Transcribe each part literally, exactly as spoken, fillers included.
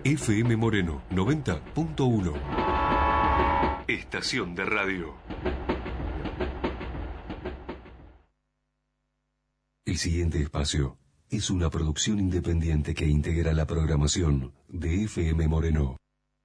F M Moreno noventa punto uno. Estación de radio. El siguiente espacio es una producción independiente que integra la programación de F M Moreno.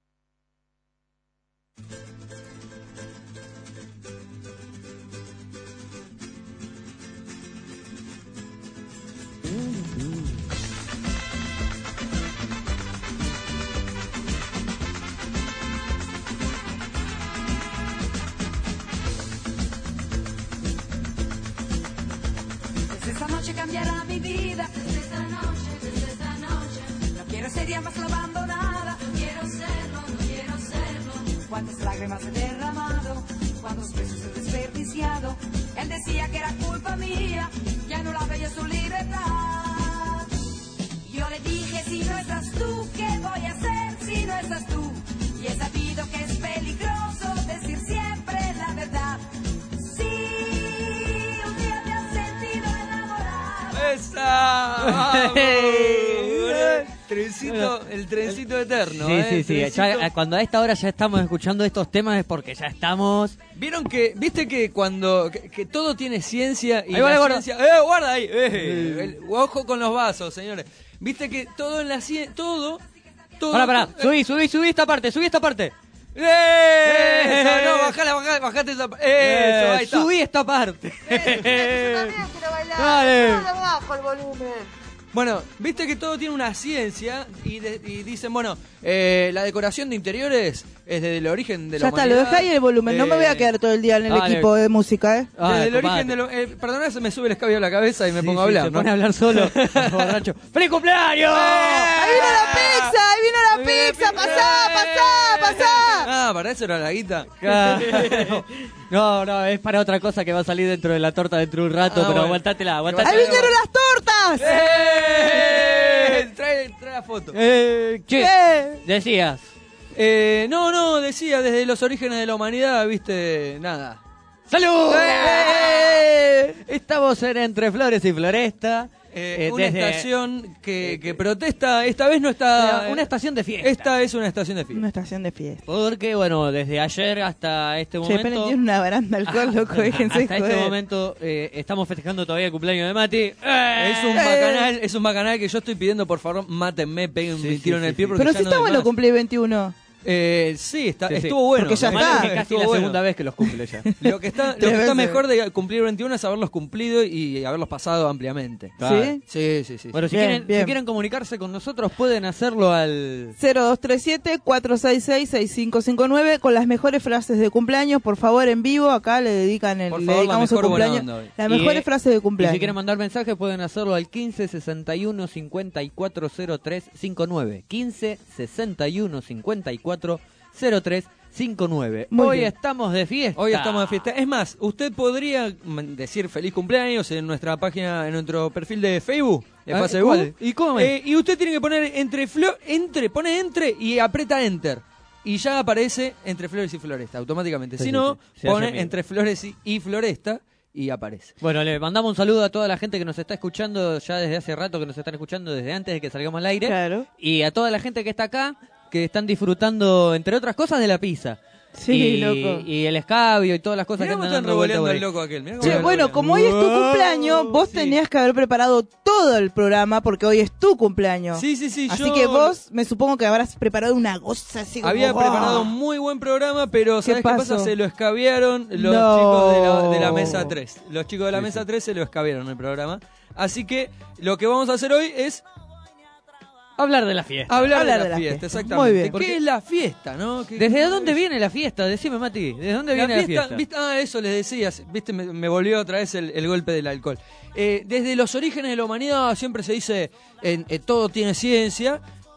Esta noche cambiará mi vida. Desde esta noche, desde esta noche. No quiero ser ya más la abandonada. No quiero serlo, no quiero serlo. Cuántas lágrimas he derramado, cuántos besos he desperdiciado. Él decía que era culpa mía, ya no la veía su libertad. Yo le dije, si no estás tú, ¿qué voy a hacer si no estás tú? Y he sabido que es peligroso decir siempre la verdad. ¡Esa! trencito, el trencito eterno. Sí, ¿eh? sí, sí. Trencito. Ya, cuando a esta hora ya estamos escuchando estos temas es porque ya estamos. Vieron que, viste que cuando que, que todo tiene ciencia y Ahí va la la gorda. ciencia, ¡eh, guarda ahí! Eh, el- ojo con los vasos, señores. Viste que todo en la ciencia, todo, todo. Pará, pará. eh, Subí, subí, subí esta parte, subí esta parte. ¡Eh! Eso, no, bajala, bajala, bajate esa. ¡Eh! Eso, ahí está. Subí esta parte. Dale. Dale. Bajo el volumen. Bueno, viste que todo tiene una ciencia y, de- y dicen, bueno, eh, la decoración de interiores es desde el origen de la Ya está, lo humanidad. dejá ahí el volumen. No me voy a Eh, quedar todo el día en el Dale. equipo de música, ¿eh? Ay, Desde el compadre. origen de lo... Eh, perdona, se me sube el escabio a la cabeza y me Sí, pongo a sí, hablar, se ¿no? pone a hablar solo. Borracho. ¡Feliz cumpleaños! ¡Ahí vino la pizza! ¡Ahí vino la Ahí viene la pizza! pizza. ¡Pasá, pasá, pasá! Ah, para eso era la guita. Claro. No, no, es para otra cosa que va a salir dentro de la torta dentro de un rato, Ah, pero bueno. aguantátela, ¡Ahí aguantátela. vinieron las tortas! ¡Eh! Trae, trae la foto. Eh, che, ¿Qué? decías. Eh, no, no, decía, desde los orígenes de la humanidad, viste, nada. ¡Salud! ¡Eh! Estamos en Entre Flores y Floresta. Eh, eh, una desde- estación que, que protesta, esta vez no está... Una estación de fiesta. Esta es una estación de fiesta. Una estación de fiesta. Porque, bueno, desde ayer hasta este Che, momento... esperen, tiene una baranda alcohol, loco, déjense hasta este joder. momento eh, estamos festejando todavía el cumpleaños de Mati. ¡Eh! Es un bacanal, es un bacanal que yo estoy pidiendo, por favor, mátenme, peguen Sí, un sí, tiro en sí, el pie sí. porque Pero ya si no está doy bueno más. cumplir veintiuno. Eh, sí, está, Sí, sí. estuvo bueno. Porque ya Lo malo está. es que casi Estuvo la bueno. segunda vez que los cumple ya. Lo que está, lo que Tres está veces. mejor de cumplir veintiuno es haberlos cumplido y haberlos pasado ampliamente. ¿Sí? Sí, sí, sí. Bueno, si Bien, quieren, bien. si quieren comunicarse con nosotros pueden hacerlo al... cero dos tres siete, cuatro seis seis, seis cinco cinco nueve con las mejores frases de cumpleaños, por favor, en vivo. Acá le dedican el, Por le favor, la dedicamos su mejor buena cumpleaños. onda hoy. Las Y, mejores eh, frases de Y cumpleaños. si quieren mandar mensajes pueden hacerlo al quince sesenta y uno cincuenta y cuatro cero tres cincuenta y nueve. quince sesenta y uno cincuenta y cuatro cero tres cincuenta y nueve. Muy Hoy bien. estamos de fiesta. Hoy estamos de fiesta. Es más, usted podría mm, decir feliz cumpleaños en nuestra página, en nuestro perfil de Facebook, de Ah, Facebook. ¿cuál? ¿Y cómo es? Eh, y usted tiene que poner entre flor, entre, pone entre y aprieta enter. Y ya aparece entre flores y floresta automáticamente. Sí, si sí, no, sí. Se pone hace amigo. entre flores y, y floresta y aparece. Bueno, le mandamos un saludo a toda la gente que nos está escuchando ya desde hace rato, que nos están escuchando desde antes de que salgamos al aire. Claro. Y a toda la gente que está acá, que están disfrutando, entre otras cosas, de la pizza. Sí, y, loco. y el escabio y todas las cosas Mirá que cómo andan están dando vuelta revoleando por al ahí. loco aquel. Mirá cómo Che, están bueno, revoleando. como hoy es tu cumpleaños, vos Sí. tenías que haber preparado todo el programa porque hoy es tu cumpleaños. Sí, sí, sí. Así yo que vos, me supongo que habrás preparado una goza así como... había ¡oh! preparado un muy buen programa, pero ¿sabes qué, pasó? pasa? Se lo escabiaron los No. chicos de la, de la mesa tres. Los chicos de la Sí, mesa sí. tres se lo escabiaron el programa. Así que lo que vamos a hacer hoy es Hablar de la fiesta. hablar, Hablar de, de la la fiesta, fiesta. exactamente. Muy bien. ¿Qué Porque- es la fiesta, no? ¿Qué- ¿Desde qué- dónde viene la fiesta? Decime, Mati. ¿Desde dónde La viene fiesta, la fiesta? ¿viste? Ah, eso les decías, viste, me, me volvió otra vez el, el golpe del alcohol. Eh, desde los orígenes de la humanidad siempre se dice, en, en todo tiene ciencia,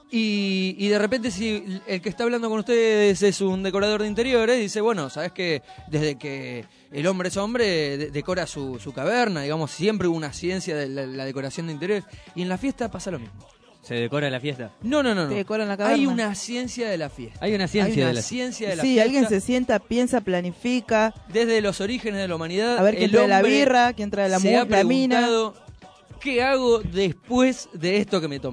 y, y de repente si el que está hablando con ustedes es un decorador de interiores, dice, bueno, sabes que desde que el hombre es hombre, de- decora su, su caverna, digamos, siempre hubo una ciencia de la, la decoración de interiores, y en la fiesta pasa lo mismo. Se decora la fiesta. No, no, no, no. Te decoran la caverna. Hay una ciencia de la fiesta. Hay una ciencia Hay una de la ciencia de la Sí, fiesta. alguien se sienta, piensa, planifica. Desde los orígenes de la humanidad. A ver quién el trae la hombre birra, quién trae la, se mu- ha la mina. preguntado, ¿qué hago después de esto que me tomé?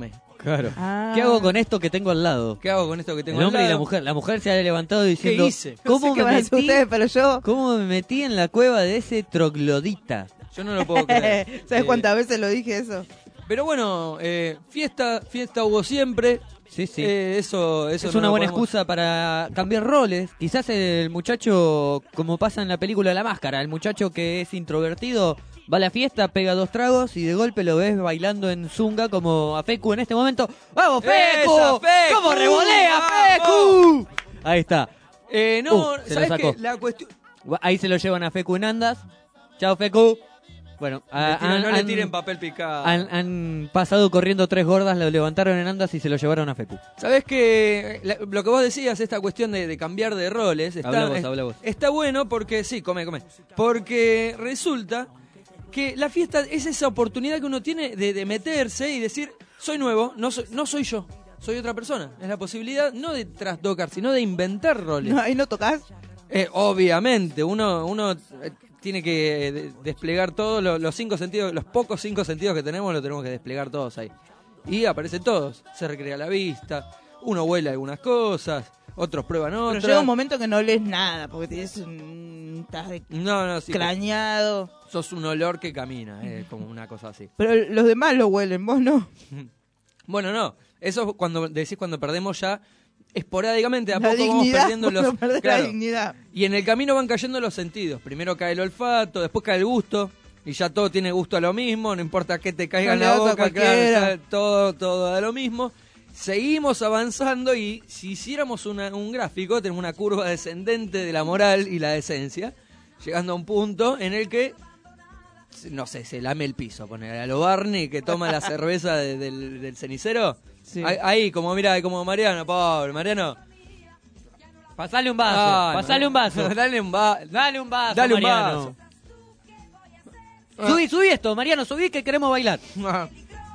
Claro. Ah. ¿Qué hago con esto que tengo al lado? ¿Qué hago con esto que tengo El al hombre y lado? la mujer. La mujer se ha levantado diciendo, ¿Qué hice? No ¿Cómo, sé qué me van a hacer metí, ustedes, pero yo... ¿Cómo me metí en la cueva de ese troglodita? Yo no lo puedo creer. ¿Sabes Eh, cuántas veces lo dije eso? Pero bueno, eh, fiesta, fiesta hubo siempre. Sí, sí. Eh, eso, eso Es no una lo buena podemos- excusa para cambiar roles. Quizás el muchacho, como pasa en la película La Máscara, el muchacho que es introvertido va a la fiesta, pega dos tragos y de golpe lo ves bailando en zunga como a Fecu en este momento. ¡Vamos, Fecu! ¡Esa, Fecu! ¡Cómo revolea, ¡Vamos! Fecu! Ahí está. Eh, no, Uh, se lo ¿sabes sacó. qué? La cuestión... Ahí se lo llevan a Fecu en andas. Chao, Fecu. Bueno, Le a- tiran- han, no le han- tiren papel picado. han- han pasado corriendo tres gordas, lo levantaron en andas y se lo llevaron a Fecu. ¿Sabés que la- lo que vos decías, esta cuestión de, de cambiar de roles, está, Habla vos, es- habla vos. está bueno porque, sí, come, come, porque resulta que la fiesta es esa oportunidad que uno tiene de, de meterse y decir, soy nuevo, no soy, no soy yo, soy otra persona. Es la posibilidad no de trastocar, sino de inventar roles. No, ahí no tocas. Eh, obviamente, uno, uno eh, tiene que eh, de- desplegar todos lo- los cinco sentidos, los pocos cinco sentidos que tenemos, los tenemos que desplegar todos ahí. Y aparecen todos, se recrea la vista, uno huele algunas cosas, otros prueban Pero otras. llega un momento que no lees nada, porque tienes un... estás de No, no, sí, crañado. sos un olor que camina, es como una cosa así. Pero los demás lo huelen, vos no. Bueno, no, eso es cuando decís cuando perdemos ya esporádicamente, a La poco vamos dignidad, perdiendo los... cuando perdés Claro. la dignidad. Y en el camino van cayendo los sentidos. Primero cae el olfato, después cae el gusto. Y ya todo tiene gusto a lo mismo, no importa qué te caiga No en le la das a boca, cualquiera. claro, ya todo, todo da lo mismo. Seguimos avanzando y si hiciéramos una- un gráfico, tenemos una curva descendente de la moral y la decencia, llegando a un punto en el que, no sé, se lame el piso, poner a lo Barney que toma la cerveza de- del, del cenicero. Sí. Ahí, ahí, como mira, como Mariano, pobre Mariano. Pasale un vaso, Ah, pasale no. un vaso. Dale un vaso. Dale un vaso, Dale un Mariano. vaso. Subí, subí esto, Mariano, subí que queremos bailar. Ah.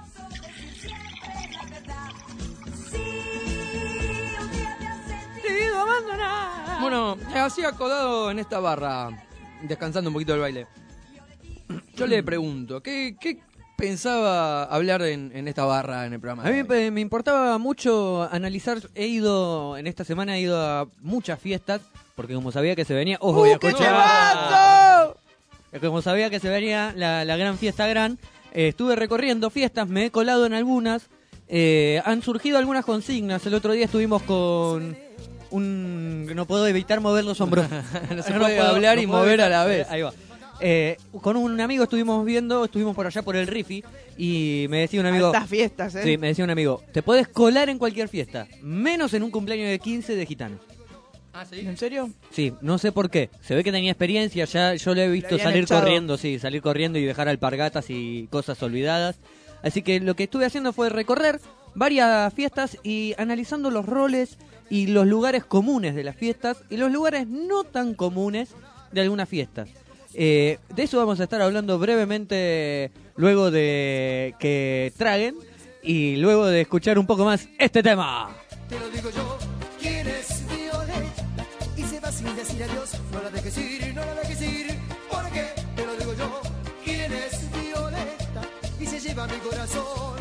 Bueno, así acodado en esta barra, descansando un poquito del baile. Yo le pregunto, ¿qué, qué pensaba hablar en, en esta barra en el programa? A mí me, me importaba mucho analizar, he ido, en esta semana he ido a muchas fiestas, porque como sabía que se venía... ¡Ojo, voy a ¡Uh, qué escuchar! temazo! Como sabía que se venía la, la gran fiesta gran, eh, estuve recorriendo fiestas, me he colado en algunas, eh, han surgido algunas consignas. El otro día estuvimos con un... no puedo evitar mover los hombros. No se puede hablar y puedo mover a evitar- la vez. Ahí va. Eh, con un amigo estuvimos viendo, estuvimos por allá por el Rifi y me decía un amigo... Estas fiestas, ¿eh? Sí, me decía un amigo, te puedes colar en cualquier fiesta, menos en un cumpleaños de quince de gitanos. ¿Ah, sí? ¿En serio? Sí, no sé por qué. Se ve que tenía experiencia, ya yo le he visto habían salir echado. corriendo, sí, salir corriendo y dejar alpargatas y cosas olvidadas. Así que lo que estuve haciendo fue recorrer varias fiestas y analizando los roles y los lugares comunes de las fiestas y los lugares no tan comunes de algunas fiestas. Eh, de eso vamos a estar hablando brevemente luego de que traguen y luego de escuchar un poco más este tema. Te lo digo yo, ¿quién es Violeta? Y se va sin decir adiós, no la dejes ir, no la dejes ir, porque te lo digo yo, ¿quién es Violeta? Y se lleva mi corazón.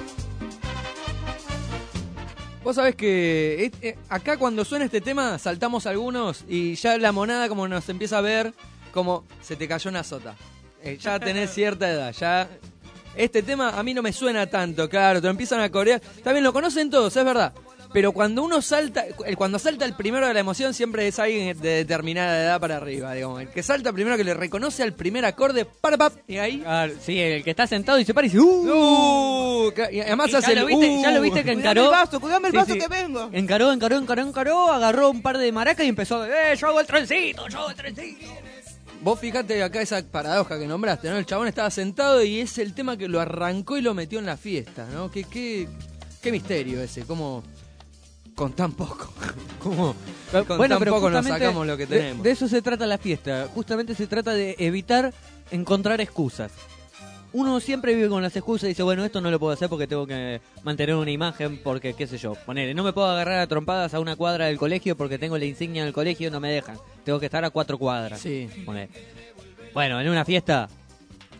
Vos sabés que eh, eh, acá cuando suena este tema saltamos algunos y ya la monada como nos empieza a ver como se te cayó una sota. Eh, ya tenés cierta edad, ya... Este tema a mí no me suena tanto, claro, te lo empiezan a corear. También lo conocen todos, es verdad. Pero cuando uno salta, el- cuando salta el primero de la emoción siempre es alguien de determinada edad para arriba, digamos. El que salta primero que le reconoce al primer acorde, para pap, y ahí... Ah, sí, el que está sentado y se para y dice ¡Uh! Uh, ca- y además Y hace ya, el lo viste, uh. ya lo viste que Cuidame encaró. el vaso, cuidame el Sí, vaso sí. que vengo. Encaró, encaró, encaró, encaró, agarró un par de maracas y empezó, ¡eh, yo hago el trencito, yo hago el trencito! Vos fijate acá esa paradoja que nombraste, ¿no? El chabón estaba sentado y es el tema que lo arrancó y lo metió en la fiesta, ¿no? Qué, qué, qué misterio ese, cómo con tan poco. ¿Cómo con tan poco nos justamente sacamos lo que de- tenemos? De, eso se trata la fiesta, justamente se trata de evitar encontrar excusas. Uno siempre vive con las excusas y dice, bueno, esto no lo puedo hacer porque tengo que mantener una imagen, porque qué sé yo, ponele, no me puedo agarrar a trompadas a una cuadra del colegio porque tengo la insignia del colegio, no me dejan, tengo que estar a cuatro cuadras. Sí. Ponele. Bueno, en una fiesta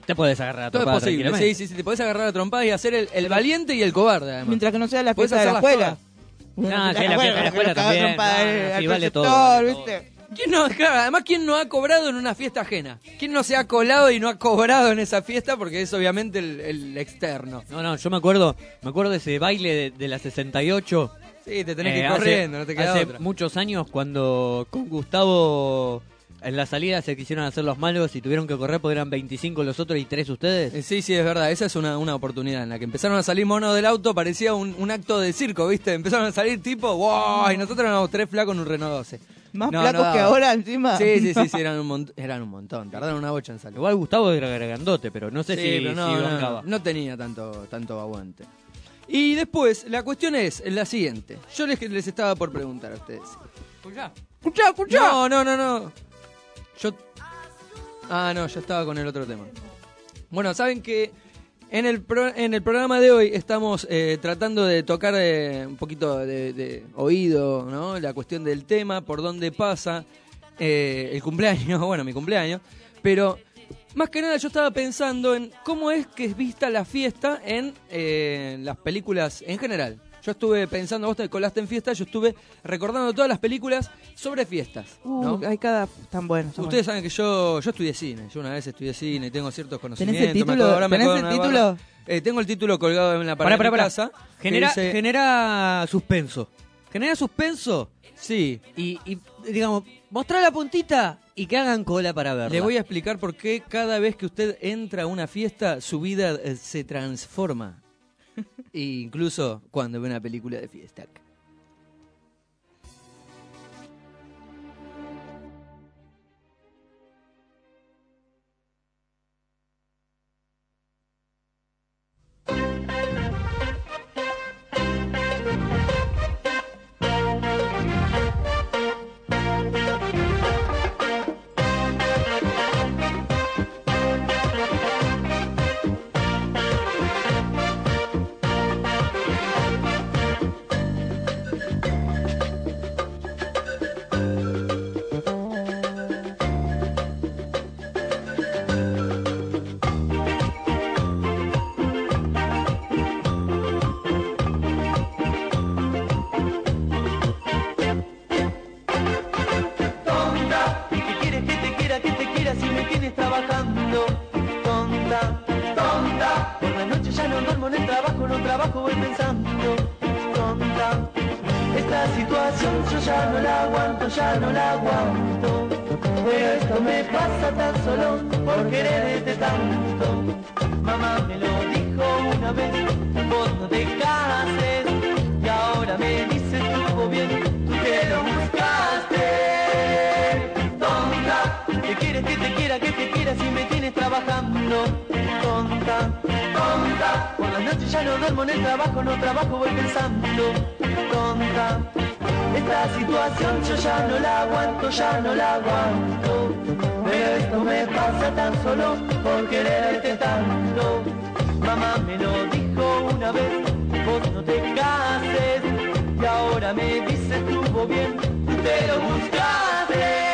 Te puedes agarrar a Todo es trompadas posible, sí, tranquilamente. sí, sí, te podés agarrar a trompadas y hacer el, el valiente y el cobarde, además. Mientras que no sea la Podés fiesta de la hacerlas escuela. todas. Ah, sí, la fiesta de la escuela también. Ah, sí, vale todo, vale todo. ¿viste? ¿Quién no, claro, además, ¿quién no ha cobrado en una fiesta ajena? ¿Quién no se ha colado y no ha cobrado en esa fiesta? Porque es obviamente el, el externo. No, no, yo me acuerdo, me acuerdo de ese baile de, de la sesenta y ocho. Sí, te tenés eh, que ir hace- corriendo, no te queda hace otra. muchos años cuando con Gustavo en la salida se quisieron hacer los malos y tuvieron que correr porque eran veinticinco los otros y tres ustedes. Eh, Sí, sí, es verdad. Esa es una, una oportunidad en la que empezaron a salir monos del auto. Parecía un, un acto de circo, ¿viste? Empezaron a salir tipo, wow, y nosotros éramos tres flacos en un Renault doce. Más No, flacos no que daba. ahora encima. Sí, sí, sí, sí, eran un, mont- eran un montón. Tardaron una bocha en salir. Igual Gustavo era grandote, pero no sé Sí, si, pero no, si no, bancaba. no tenía tanto, tanto aguante. Y después, la cuestión es la siguiente. Yo les, les estaba por preguntar a ustedes. Escuchá, escuchá. No, no, no, no. Yo... Ah, no, yo estaba con el otro tema. Bueno, saben que en el, pro- en el programa de hoy estamos eh, tratando de tocar eh, un poquito de, de oído, ¿no? La cuestión del tema, por dónde pasa eh, el cumpleaños, bueno, mi cumpleaños. Pero más que nada yo estaba pensando en cómo es que es vista la fiesta en eh, las películas en general. Yo estuve pensando, vos te colaste en fiesta, yo estuve recordando todas las películas sobre fiestas, ¿no? Uh, hay cada tan buenos. tan Ustedes saben que yo yo estudié cine, yo una vez estudié cine y tengo ciertos conocimientos. ¿Tenés el me título? acuerdo- ahora me ¿Tenés acuerdo el una título? barra. Eh, tengo el título colgado en la pared Pará, pará, de mi pará. casa. que Genera, dice- genera suspenso. Genera suspenso Sí, y, y, digamos, mostrar la puntita y que hagan cola para verla. le voy a explicar por qué cada vez que usted entra a una fiesta, su vida eh, se transforma. E incluso cuando ve una película de fiesta. Tonta, ¿y qué quieres que te quiera, que te quiera si me tienes trabajando? Tonta, tonta, por la noche ya no duermo en el trabajo, no trabajo, voy pensando. Tonta, esta situación yo ya no la aguanto, ya no la aguanto. Pero esto me pasa tan solo por quererte tanto. Mamá me lo dijo una vez, vos no te cases. Y ahora me dice estuvo bien, tú que lo buscaste. Tonta, ¿qué quieres que te quiera, que te quiera si me tienes trabajando? Tonta, tonta, por las noches ya no duermo en el trabajo, no trabajo, voy pensando. Tonta, esta situación yo ya no la aguanto, ya no la aguanto. Pero esto me pasa tan solo por quererte tanto. Mamá me lo dijo una vez, vos no te cases. Y ahora me dice estuvo bien, te lo buscaste.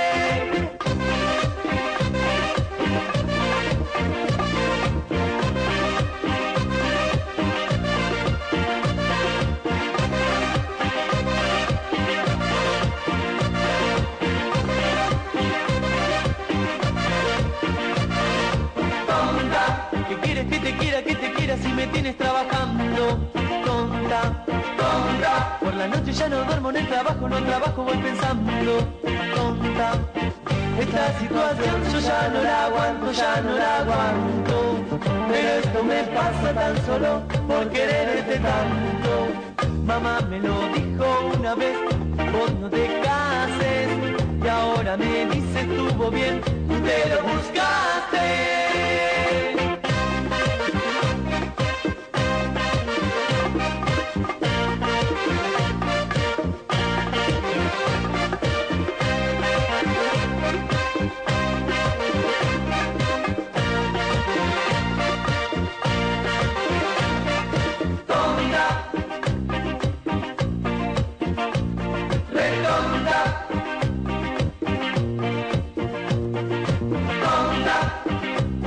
Tonta, ¿qué quieres que te quiera, que te quiera si me tienes trabajando? Tonta, tonta, por la noche ya no duermo en el trabajo, no trabajo, voy pensando. Tonta, esta situación yo ya no la aguanto, ya no la aguanto. Pero esto me pasa tan solo por quererte tanto. Mamá me lo dijo una vez, vos no te cases. Y ahora me dice estuvo bien, te lo buscaste. Tonta, redonda, tonta,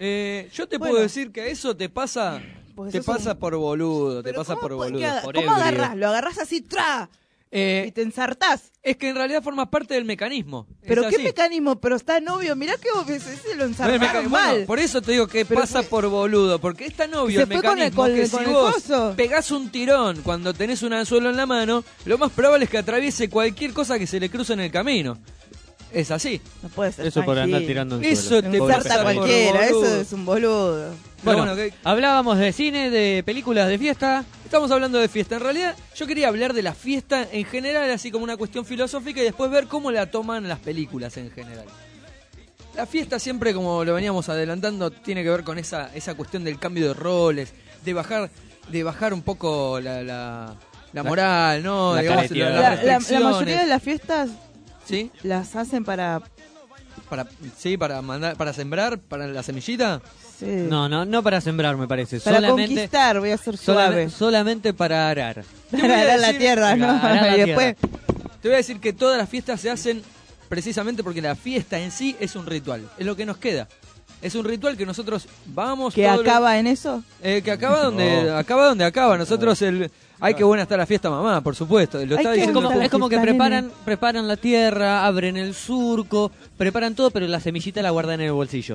Eh, yo te Bueno. puedo decir que eso te pasa, Porque te sos pasa un- por boludo, te Pero pasa ¿cómo por puede- boludo. qué haga- por ¿Cómo ebrio. agarrás? Lo agarrás así, tra, Eh, y te ensartás. es que en realidad forma parte del mecanismo. Es ¿Pero qué así. mecanismo? Pero está novio, mirá que obvio, ese se lo No, el ensartaron meca- mal. bueno, por eso te digo que Pero pasa fue- por boludo, porque es tan obvio Se el fue con el- mecanismo con el- que con si el vos coso. pegás un tirón cuando tenés un anzuelo en la mano, lo más probable es que atraviese cualquier cosa que se le cruce en el camino. Es así. No puede ser Eso por tan andar gil. tirando un Eso suelo. te Pobre Ensarta pasa Ferrari. por cualquiera, boludo. eso es un boludo. Pero Bueno, bueno, que- hablábamos de cine, de películas de fiesta. Estamos hablando de fiesta. En realidad, yo quería hablar de la fiesta en general, así como una cuestión filosófica, y después ver cómo la toman las películas en general. La fiesta siempre, como lo veníamos adelantando, tiene que ver con esa, esa cuestión del cambio de roles, de bajar, de bajar un poco la, la, la moral, ¿no? la Digamos, careteada. las La, la- la restricciones. mayoría de las fiestas ¿Sí? las hacen para... Para, sí, para mandar, para sembrar, para la semillita. sí, No, no, no para sembrar, me parece. para solamente, conquistar, voy a ser solamente, suave. solamente para arar. Te voy Para a arar la decir- tierra, ¿no? Para arar la Y después... Te voy a decir que todas las fiestas se hacen precisamente porque la fiesta en sí es un ritual. Es lo que nos queda. Es un ritual que nosotros vamos... ¿Que todos los- acaba en eso? Eh, que acaba donde No. acaba donde acaba. Nosotros el ay qué buena está la fiesta mamá, por supuesto. Lo Ay, está qué Es diciendo como, Está la es como que fiesta, preparan, nene. preparan la tierra, abren el surco, preparan todo, pero la semillita la guardan en el bolsillo.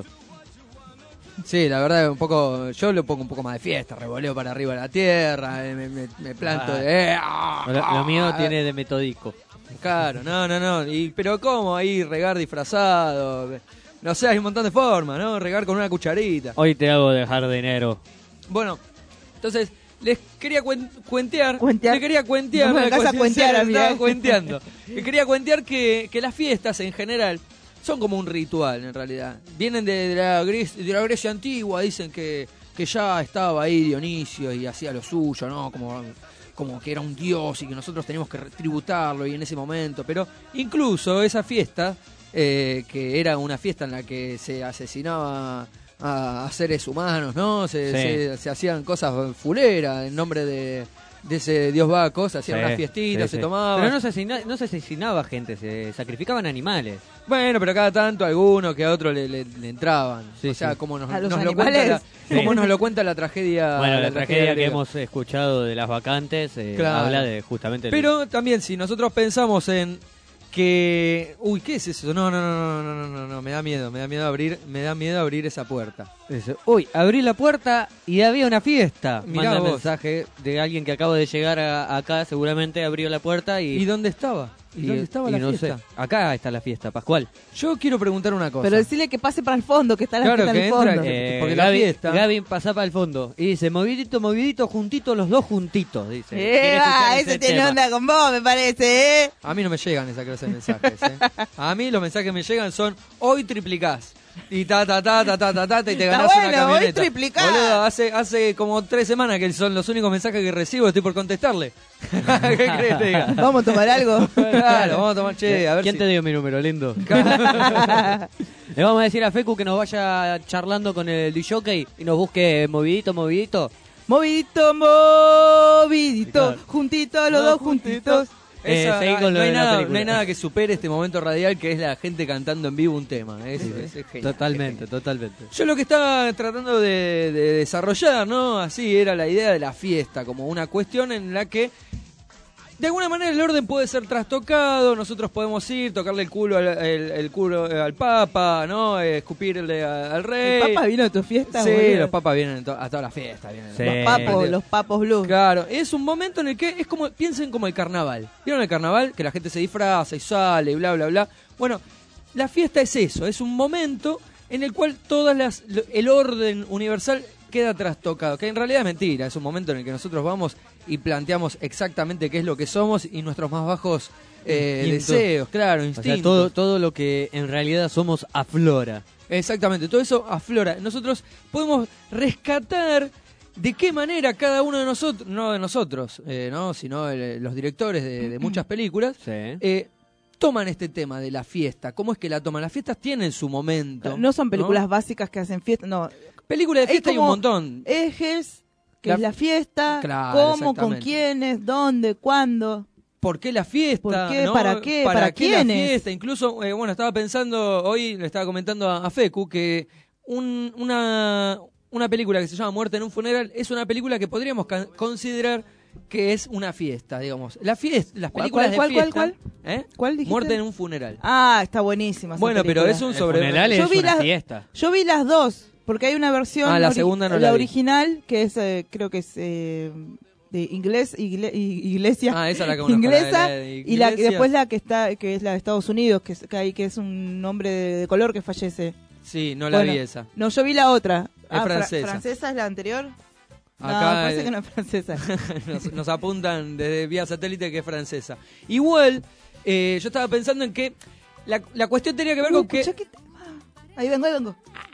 Sí, la verdad un poco yo le pongo un poco más de fiesta, revoleo para arriba de la tierra, eh, me, me- me planto Ah. de, eh, ah, Lo, lo mío ah, tiene de metódico. claro, no, no, no, y pero cómo ahí regar disfrazado. No sé, hay un montón de formas, ¿no? Regar con una cucharita. Hoy te hago dejar dinero. Bueno, entonces les quería cuen- cuentear, Cuentear. les quería cuentear, No me una vengas a cuestión cuentear seria, a mí, estaba eh. cuenteando. Les quería cuentear que, que las fiestas en general son como un ritual en realidad. Vienen de, de la, Gres- de la Grecia antigua, dicen que, que ya estaba ahí Dionisio y hacía lo suyo, ¿no? Como, como que era un dios y que nosotros teníamos que tributarlo y en ese momento. Pero incluso esa fiesta, eh, que era una fiesta en la que se asesinaba a, a seres humanos, ¿no? Se, Sí. se, se hacían cosas fuleras en nombre de, de ese dios Baco, se hacían Sí, unas fiestitas, sí, se sí. tomaban. Pero no se, asesina- no se asesinaba gente, se sacrificaban animales. Bueno, pero cada tanto a alguno que a otro le, le- le entraban. Sí, o sea, sí. como nos, ¿A los nos lo cuenta animales? la, como nos lo cuenta la tragedia. Bueno, la, tragedia que griega. hemos escuchado de las vacantes eh, Claro. habla de justamente... Pero también si nosotros pensamos en que, uy, ¿qué es eso? No, no, no, no, no, no, no, no, me da miedo, me da miedo abrir, me da miedo abrir esa puerta. Eso. Uy, abrí la puerta y había una fiesta. Mirá Manda vos. mensaje de alguien que acaba de llegar a- acá, seguramente abrió la puerta y... ¿Y dónde estaba? ¿Y, dónde estaba y la no fiesta? sé. Acá está la fiesta, Pascual. Yo quiero preguntar una cosa. Pero decirle que pase para el fondo, que está la Claro, fiesta que en el entra, fondo. que- porque la Gaby, fiesta- Gaby pasa para el fondo y dice, movidito, movidito, juntito, los dos juntitos, dice. Eh, Quiere escuchar ah, ese ese tiene tema. onda con vos, me parece, ¿eh? A mí no me llegan esa clase de mensajes. ¿eh? A mí los mensajes que me llegan son hoy triplicás. Y ta ta ta ta ta ta ta, ta, y te Está ganás una bueno, hoy camioneta. triplicás. Boludo, hace, hace como tres semanas que son los únicos mensajes que recibo, estoy por contestarle. ¿Qué crees que te diga? Vamos a tomar algo. Claro, vamos a tomar che, a ver ¿Quién si... te dio mi número, lindo? Le vamos a decir a Fecu que nos vaya charlando con el D-Jockey y nos busque movidito, movidito. Movidito, movidito, Claro. juntitos, los dos juntitos. Eh, Esa- seguí con lo no, hay de la nada, película. no hay nada que supere este momento radial que es la gente cantando en vivo un tema. Es, es- es genial. Totalmente, totalmente. Yo lo que estaba tratando de, de desarrollar, ¿no? Así era la idea de la fiesta, como una cuestión en la que de alguna manera el orden puede ser trastocado, nosotros podemos ir, tocarle el culo al, el, el culo al Papa, ¿no? Eh, escupirle a- al rey. ¿El Papa vino a tu fiesta? Sí, boludo? los papas vienen to- a todas las fiestas. Vienen Sí. Los papos, los papos blues. Claro, es un momento en el que es como, piensen como el carnaval. ¿Vieron el carnaval? Que la gente se disfraza y sale y bla, bla, bla. Bueno, la fiesta es eso, es un momento en el cual todas las, lo- el orden universal queda trastocado, que en realidad es mentira, es un momento en el que nosotros vamos y planteamos exactamente qué es lo que somos y nuestros más bajos eh, Instintos. deseos, claro, O instintos. sea, todo, todo lo que en realidad somos aflora. Exactamente, todo eso aflora. Nosotros podemos rescatar de qué manera cada uno de nosotros, no de nosotros, eh, no, sino el- los directores de, de muchas películas, Sí. eh, toman este tema de la fiesta. ¿Cómo es que la toman? Las fiestas tienen su momento. No son películas básicas que hacen fiesta, no. Películas de Hay fiesta hay un como montón. Ejes, que La- es la fiesta, Claro, cómo, con exactamente. quiénes, dónde, cuándo. ¿Por qué la fiesta? ¿Por qué? ¿no? ¿Para qué? ¿Para, ¿Para qué la quiénes? fiesta? Incluso, eh, bueno, estaba pensando, hoy le estaba comentando a, a Fecu que un, una, una película que se llama Muerte en un funeral es una película que podríamos ca- considerar que es una fiesta, digamos. La fiesta, las ¿Cuál, películas cuál, de cuál, fiesta... cuál, ¿eh? ¿Cuál dijiste? Muerte en un funeral. Ah, está buenísima esa Bueno, pero película. es un El sobre... funeral Yo es vi una la- fiesta. Yo vi las dos, porque hay una versión, Ah, la ori- segunda no la vi. original, que es, eh, creo que es eh, de inglés, igle- i- iglesia, Ah, esa es la que conozco, inglesa, la de y la que Iglesia. después la que está, que es la de Estados Unidos, que es, que hay, que es un hombre de, de color que fallece. Sí, no la Bueno, vi esa. No, yo vi la otra. Es Ah, fra- francesa. ¿Francesa es la anterior? Acá, no, parece eh, que no es francesa. nos, nos apuntan desde vía satélite que es francesa. Igual, eh, yo estaba pensando en que la, la cuestión tenía que ver Uh, con que... escuchá que te- ah, ahí vengo, ahí vengo.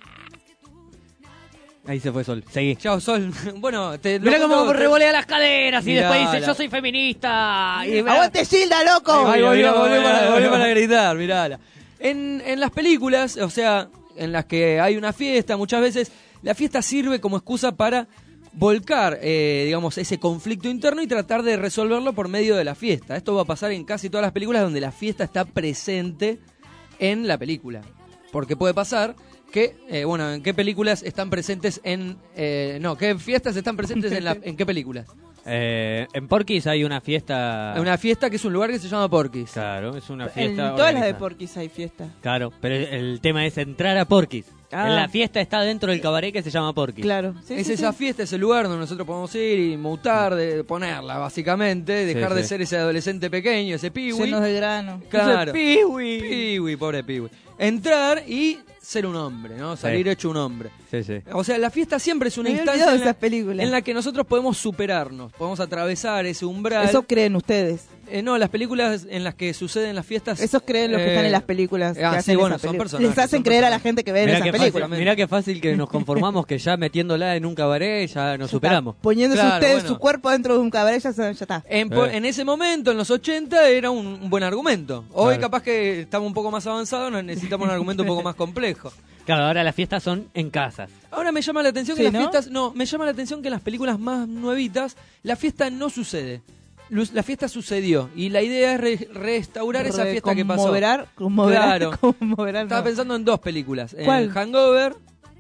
Ahí se fue Sol. Seguí. Chao, Sol. Bueno, te lo Mira cómo cuento- te- revolea las caderas y Mirá después dice la- yo soy feminista. Y ¡Aguante Gilda, loco! Ahí Mirá, volvió, mirá, volvió mirá, para, mirá. volvió para gritar, mirala. En, en las películas, o sea, en las que hay una fiesta, muchas veces la fiesta sirve como excusa para volcar, eh, digamos, ese conflicto interno y tratar de resolverlo por medio de la fiesta. Esto va a pasar en casi todas las películas donde la fiesta está presente en la película. Porque puede pasar que, eh, bueno, ¿en qué películas están presentes en... eh, no, ¿qué fiestas están presentes en, la, en qué películas? Eh, en Porky's hay una fiesta. Una fiesta que es un lugar que se llama Porky's. Claro, es una En fiesta. todas las de organizada. Porky's hay fiesta. Claro, pero el, el tema es entrar a Porky's. Ah. En la fiesta está dentro del cabaret que se llama Porky's. Claro. Sí, es sí, esa sí. fiesta, ese lugar donde nosotros podemos ir y mutar, de ponerla básicamente, dejar Sí, de sí. ser ese adolescente pequeño, ese piwi. Llenos de grano. Claro. Piwi. Piwi, pobre piwi. Entrar y ser un hombre, ¿no? Salir Sí. hecho un hombre. Sí, sí. O sea, la fiesta siempre es una Me había instancia olvidado en de la, esas películas. en la que nosotros podemos superarnos, podemos atravesar ese umbral. Eso creen ustedes. Eh, no, las películas en las que suceden las fiestas... Esos creen los que eh, están en las películas. Que ah, sí, hacen bueno, esas son películas. personajes, Les hacen son creer a la personajes. gente que ven Mirá esas qué, películas. fácil, mirá qué fácil que nos conformamos que ya metiéndola en un cabaret ya nos superamos. Poniéndose Claro, ustedes bueno. su cuerpo dentro de un cabaret, ya, ya está. En, po- Eh. en ese momento, en los ochenta, era un, un buen argumento. Hoy Claro. capaz que estamos un poco más avanzados, nos necesitamos un argumento un poco más complejo. Claro, ahora las fiestas son en casas. Ahora me llama la atención que Sí, las ¿no? fiestas... No, me llama la atención que en las películas más nuevitas, la fiesta no sucede. Luz- La fiesta sucedió y la idea es re- restaurar esa Re- fiesta que pasó. conmoverar- conmoverar- Claro. conmoverar, Estaba no. pensando en dos películas. En ¿Cuál? Hangover,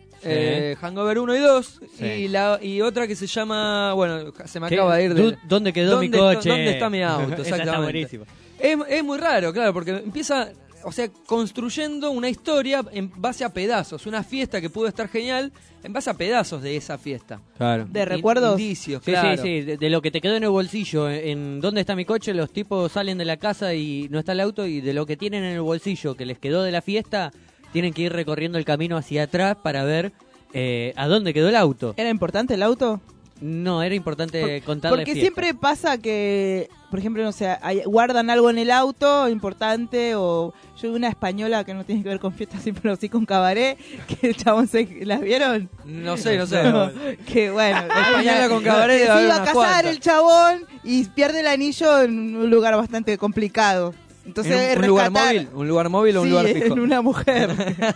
eh, Hangover uno y dos, Sí. y, la, y otra que se llama... Bueno, se me ¿Qué? acaba de ir de... Du- ¿Dónde quedó mi ¿Dónde está- coche? ¿Dónde está mi auto? Esa está Exactamente. buenísima. Es, es muy raro, claro, porque empieza, o sea, construyendo una historia en base a pedazos, una fiesta que pudo estar genial en base a pedazos de esa fiesta. Claro. De In- recuerdos. Indicios, Sí, claro. sí, sí, de, de lo que te quedó en el bolsillo, en, en dónde está mi coche, los tipos salen de la casa y no está el auto y de lo que tienen en el bolsillo que les quedó de la fiesta, tienen que ir recorriendo el camino hacia atrás para ver eh, a dónde quedó el auto. ¿Era importante el auto? No, era importante Por- contarle Porque fiesta. siempre pasa que, por ejemplo, no sé, hay- guardan algo en el auto importante, o yo vi una española que no tiene que ver con fiestas, sí, pero sí con cabaret, que el chabón se... ¿Las vieron? No sé, no sé. Que bueno, Española con cabaret que debe se haber iba a unas casar cuantas. el chabón y pierde el anillo en un lugar bastante complicado. Entonces, ¿En un, un lugar rescatar- móvil? ¿Un lugar móvil o un Sí, lugar fijo? en una mujer.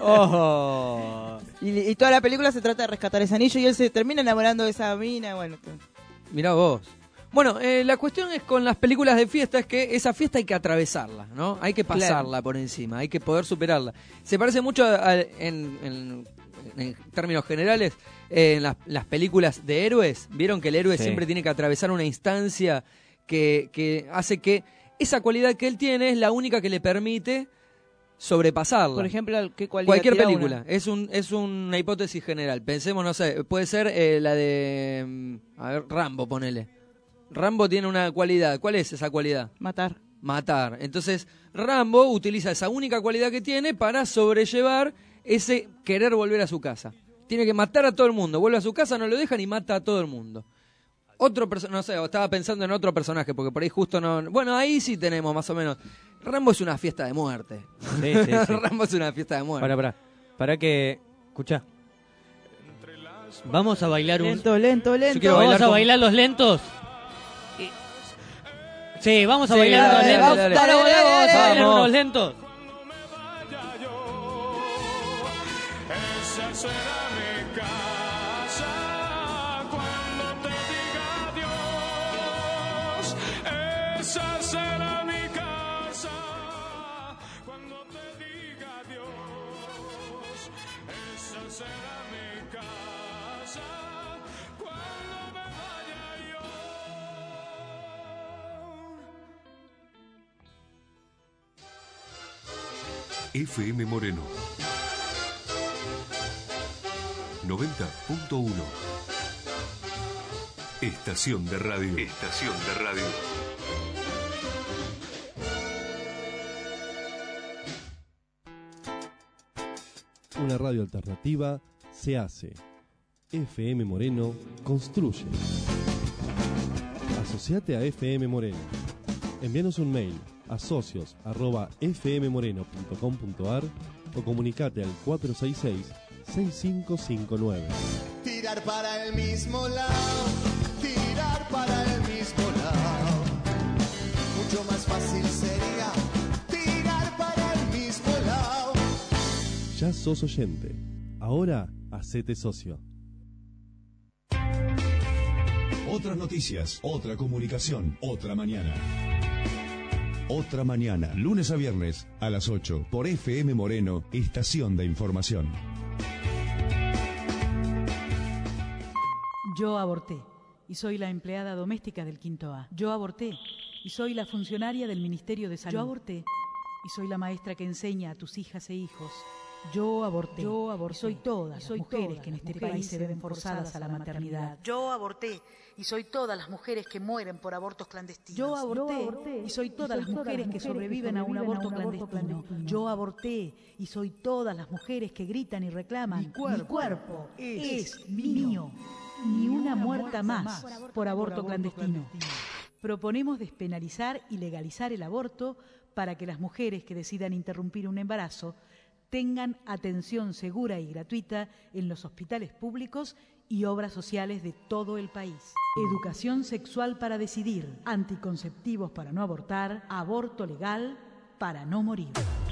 ¡Oh! y, y toda la película se trata de rescatar ese anillo y él se termina enamorando de esa mina. Bueno, que- Mirá vos. Bueno, eh, la cuestión es con las películas de fiesta es que esa fiesta hay que atravesarla, ¿no? Hay que pasarla por encima, hay que poder superarla. Se parece mucho a- a- en, en- en términos generales eh, en las, las películas de héroes. Vieron que el héroe Sí. siempre tiene que atravesar una instancia que, que hace que esa cualidad que él tiene es la única que le permite sobrepasarla. por ejemplo, ¿qué cualidad Cualquier tira película, una? es un es una hipótesis general. Pensemos, no sé, puede ser eh, la de mm, a ver, Rambo, ponele. Rambo tiene una cualidad. ¿Cuál es esa cualidad? Matar. Matar. Entonces, Rambo utiliza esa única cualidad que tiene para sobrellevar ese querer volver a su casa. Tiene que matar a todo el mundo. Vuelve a su casa, no lo dejan y mata a todo el mundo. Otro personaje, no sé, o estaba pensando en otro personaje, porque por ahí justo no... Bueno, ahí sí tenemos más o menos. Rambo es una fiesta de muerte. Sí, sí, sí. Rambo es una fiesta de muerte. Para, para. Para que... Escucha. Vamos a bailar un... Lento, lento, lento. quiero Vamos bailar a con- bailar los lentos. Y- Sí, vamos a Sí, bailar dale, los lentos. dale, dale. Dale, Dale, dale, vamos a dale, bailar vamos. unos lentos. Esa será mi casa cuando te diga adiós. Esa será mi casa cuando te diga adiós. Esa será mi casa cuando me vaya yo. F M Moreno noventa punto uno. Estación de radio. Estación de radio. Una radio alternativa se hace. F M Moreno construye. Asociate a F M Moreno. Envíanos un mail a socios arroba f m moreno punto com punto a r o comunicate al cuatro seis seis, seis cinco cinco nueve. Tirar para el mismo lado, tirar para el mismo lado. Mucho más fácil sería tirar para el mismo lado. Ya sos oyente. Ahora hacete socio. Otras noticias, otra comunicación, otra mañana. Otra mañana, lunes a viernes a las ocho por F M Moreno, Estación de Información. Yo aborté y soy la empleada doméstica del Quinto A. Yo aborté y soy la funcionaria del Ministerio de Salud. Yo aborté y soy la maestra que enseña a tus hijas e hijos. Yo aborté. Yo aborté. Y soy todas las mujeres que en este país se ven forzadas a la maternidad. Yo aborté y soy todas las mujeres que mueren por abortos clandestinos. Yo aborté y soy todas las mujeres que sobreviven a un aborto clandestino. Yo aborté y soy todas las mujeres que gritan y reclaman: mi cuerpo es mío. Ni una muerta más por aborto clandestino. Proponemos despenalizar y legalizar el aborto para que las mujeres que decidan interrumpir un embarazo tengan atención segura y gratuita en los hospitales públicos y obras sociales de todo el país. Educación sexual para decidir, anticonceptivos para no abortar, aborto legal para no morir.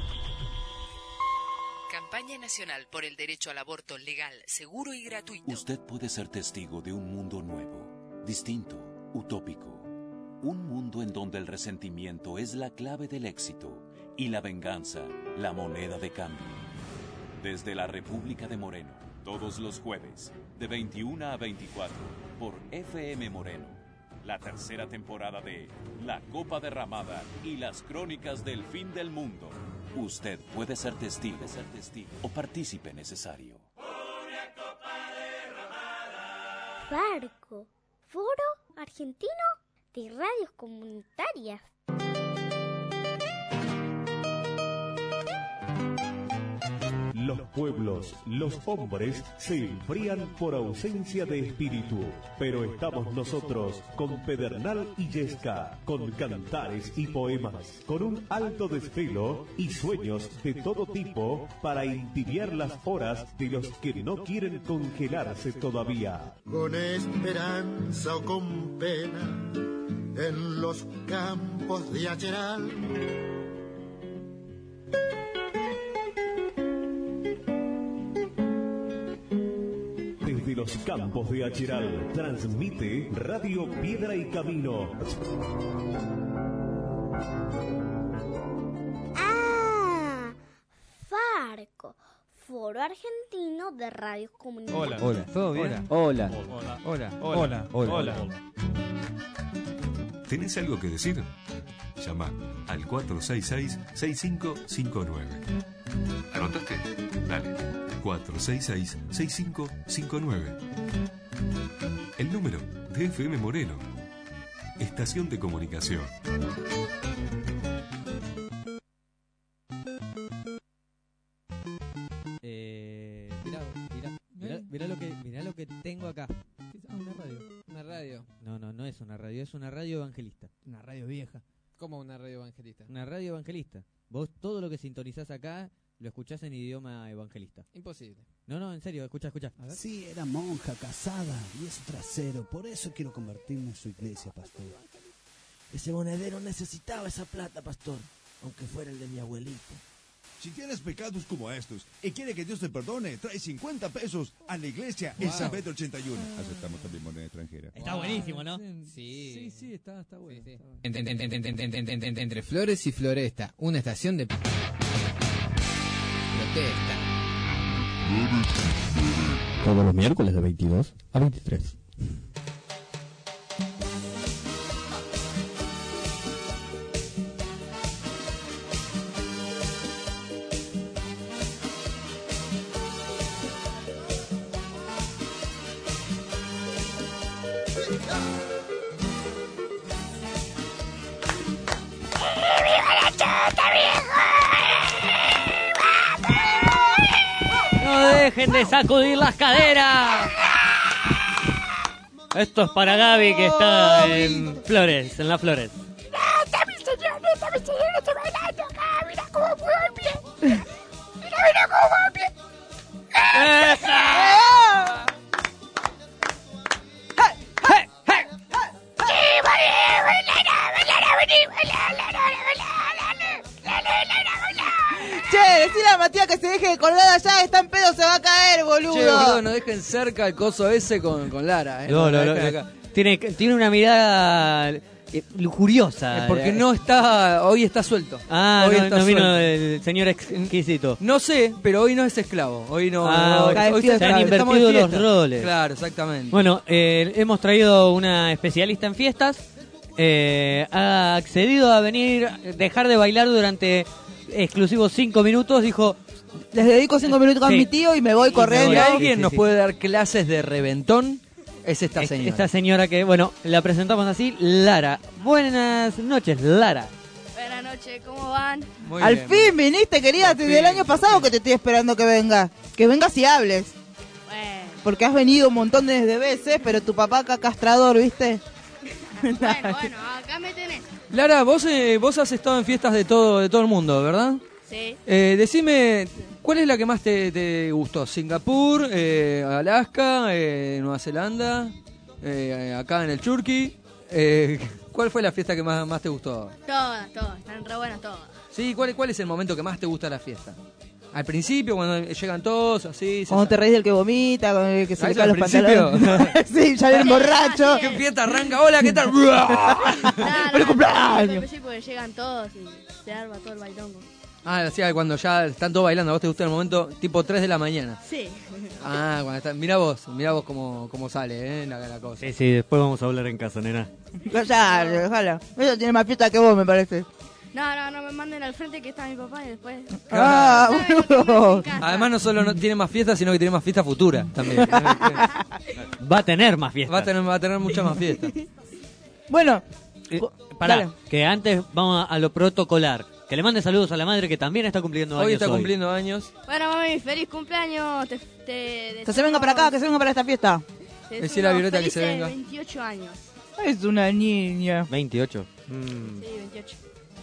Campaña Nacional por el Derecho al Aborto Legal, Seguro y Gratuito. Usted puede ser testigo de un mundo nuevo, distinto, utópico. Un mundo en donde el resentimiento es la clave del éxito y la venganza, la moneda de cambio. Desde la República de Moreno, todos los jueves, de veintiuna a veinticuatro, por F M Moreno. La tercera temporada de La Copa Derramada y las Crónicas del Fin del Mundo. Usted puede ser testigo, ser testigo o partícipe necesario. Una copa derramada. Farco, Foro Argentino de Radios Comunitarias. Los pueblos, los hombres, se enfrían por ausencia de espíritu. Pero estamos nosotros con Pedernal y Yesca, con cantares y poemas, con un alto desvelo y sueños de todo tipo para entibiar las horas de los que no quieren congelarse todavía. Con esperanza o con pena, en los campos de Acheral. Desde los campos de Acheral, transmite Radio Piedra y Camino. Ah, Farco, Foro Argentino de Radios Comunitarias. Hola, hola, ¿todo bien? Hola. Hola, Hola. hola, hola, hola. ¿Tenés algo que decir? Llama al cuatro seis seis, seis cinco cinco nueve. ¿Anotaste? Dale. cuatro seis seis, seis cinco cinco nueve. El número de F M Moreno. Estación de comunicación. Eh, mirá, mirá, mirá, mirá lo que, mirá lo que tengo acá. Ah, una radio. Una radio. No, no, no es una radio, es una radio evangelista. Una radio vieja. ¿Cómo una radio evangelista? Una radio evangelista. Vos todo lo que sintonizás acá lo escuchás en idioma evangelista. Imposible. No, no, en serio, escuchá, escuchá. Sí, era monja, casada y es trasero. Por eso quiero convertirme en su iglesia, pastor. Ese monedero necesitaba esa plata, pastor, aunque fuera el de mi abuelito. Si tienes pecados como estos y quiere que Dios te perdone, trae cincuenta pesos a la iglesia Wow. Elizabeth ochenta y uno. Aceptamos también moneda extranjera. Está buenísimo, ¿no? Sí. Sí, sí, está, está bueno. Sí, sí. Está bueno. Entre, entre, entre, entre, entre, entre, entre, entre Flores y Floresta, una estación de protesta. Todos los miércoles de veintidós a veintitrés. No dejen de sacudir las caderas. Esto es para Gaby, que está en Flores, en las Flores. No, está mi señor, no está mi señor, no estoy bailando acá. Mira cómo muevo el pie. Mira, mira cómo muevo el pie. ¡Esa! Sí, vale, bailara, bailara, vení, bailara, bailara, bailara, bailara. Che, decile a Matías que se deje de colgar allá, está en pedo, se va a caer, boludo. Che, boludo, no dejen cerca el coso ese con, con Lara, ¿eh? No, no, la no, dejen no. acá. Tiene, tiene una mirada eh, lujuriosa. Eh, Porque no está, hoy está suelto. Ah, hoy no, está no vino suelto. el señor exquisito. No sé, pero hoy no es esclavo. Hoy no. Ah, no, hoy hoy se han estamos de invertido los fiesta. roles. Claro, exactamente. Bueno, eh, hemos traído una especialista en fiestas. Eh, ha accedido a venir, dejar de bailar durante exclusivos cinco minutos. Dijo: les dedico cinco minutos con Sí. mi tío y me voy Y corriendo. si alguien Sí, sí, nos sí. puede dar clases de reventón, es esta Es- señora. Esta señora que, bueno, la presentamos así, Lara. Buenas noches, Lara. Buenas noches, ¿cómo van? Muy Al bien. fin viniste, querida, Al desde fin, el año pasado que te estoy esperando que venga. Que vengas y hables. Bueno, Porque has venido un montón de de veces, pero tu papá acá castrador, ¿viste? bueno, bueno, acá me tenés. Lara, vos, eh, vos has estado en fiestas de todo, de todo el mundo, ¿verdad? Sí. Eh, decime, ¿cuál es la que más te, te gustó? ¿Singapur, eh, Alaska, eh, Nueva Zelanda, eh, acá en el Churqui? Eh, ¿Cuál fue la fiesta que más, más te gustó? Todas, todas, están re buenas todas. Sí, ¿cuál, ¿cuál es el momento que más te gusta de la fiesta? Al principio, cuando llegan todos, así... se Cuando te reís del que vomita, con el que se ¿Ah, le eso caen al los principio? pantalones. Sí, ya viene borracho. ¿Qué fiesta arranca? Hola, ¿qué tal? ¡Feliz cumpleaños! Sí, porque llegan todos y se arma todo el bailongo. Ah, o sea, cuando ya están todos bailando, ¿a vos te gusta el momento tipo tres de la mañana? Sí. Ah, cuando están... Mirá vos, mirá vos cómo, cómo sale, ¿eh? La, la cosa. Sí, sí, después vamos a hablar en casa, nena. Callate, ojalá. Ella tiene más fiesta que vos, me parece. No, no, no me manden al frente que está mi papá y después... Ah, boludo. Además no solo no tiene más fiestas, sino que tiene más fiestas futuras también. Va a tener más fiestas. Va a tener, va a tener muchas más fiestas. Bueno, Eh, Dale. pará, que antes vamos a lo protocolar. Que le mande saludos a la madre que también está cumpliendo años Hoy está cumpliendo años. Bueno, mami, feliz cumpleaños. Te, te que se venga para acá, que se venga para esta fiesta. te Decile a deseamos Violeta que se felices venga. veintiocho años. Es una niña. veintiocho. Mm. Sí, veintiocho.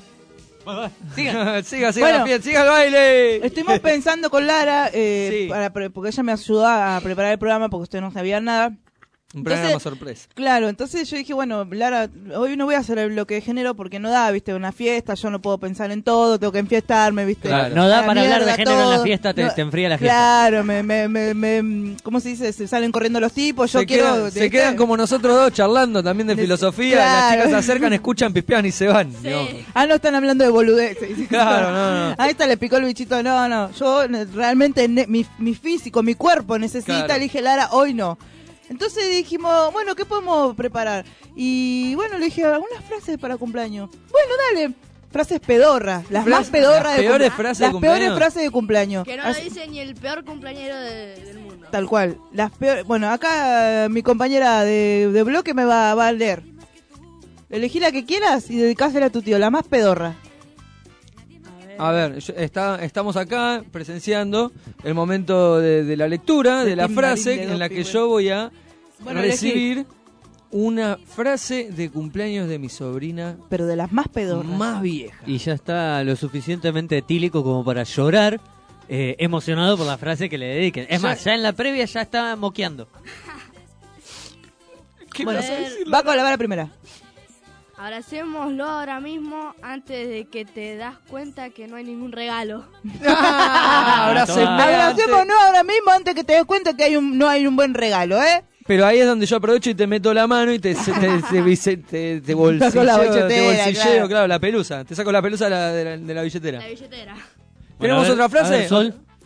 Siga, siga, siga Bueno. la fiesta, siga el baile. Estuvimos pensando con Lara, eh, Sí. para, pre- porque ella me ayudó a preparar el programa porque ustedes no sabían nada. Un programa Entonces- sorpresa. Claro, entonces yo dije, bueno, Lara, hoy no voy a hacer el bloque de género porque no da, viste, una fiesta, yo no puedo pensar en todo, tengo que enfiestarme, viste. Claro. No da A la para hablar de mierda género en la todo. fiesta, te, No, te enfría la fiesta. Claro, me, me, me, me- ¿cómo se dice? Se salen corriendo los tipos, yo se quiero... quedan, se ¿viste? quedan como nosotros dos charlando también de De- filosofía. claro. Las chicas se acercan, escuchan, pispean y se van. digamos. Ah, no están hablando de boludeces. Claro, no, no. Ahí está, le picó el bichito. No, no. Yo ne- realmente, ne- mi, mi físico, mi cuerpo necesita. Claro. Le dije, Lara, hoy no. Entonces dijimos, bueno, ¿qué podemos preparar? Y bueno, le dije, algunas frases para cumpleaños. Bueno, dale. Frases pedorras. Las Fras- más pedorras las de peores cumple- frases de Las cumpleaños. peores frases de cumpleaños. Que no lo Así- dice ni el peor cumpleañero de- del mundo. Tal cual. Las peores. Bueno, acá eh, mi compañera de, de bloque me va, va a leer. Elegí la que quieras y dedicásela a tu tío, la más pedorra. A ver, yo- está, estamos acá presenciando el momento de, de la lectura De de la Tim Marín frase de en la Dopi, que güey. yo voy a Bueno, recibir una frase de cumpleaños de mi sobrina Pero de las más pedorras. más vieja. Y ya está lo suficientemente etílico como para llorar, eh, emocionado por la frase que le dediquen. Es Ya- más, ya en la previa ya está moqueando. ¿Qué Bueno, vas a decir? va con la vara primera. Abracémoslo ahora mismo antes de que te das cuenta que no hay ningún regalo. Ah, abraceme antes. Abracémonos ahora mismo antes que te des cuenta que hay un, no hay un buen regalo, ¿eh? Pero ahí es donde yo aprovecho y te meto la mano y te, te, te, te, te, te bolsilleo, Saco la te billetera, bolsilleo, claro. claro, la pelusa. Te saco la pelusa de la, de la, de la billetera. La billetera. ¿Tenemos Bueno, a ver, otra frase? a ver, Sol.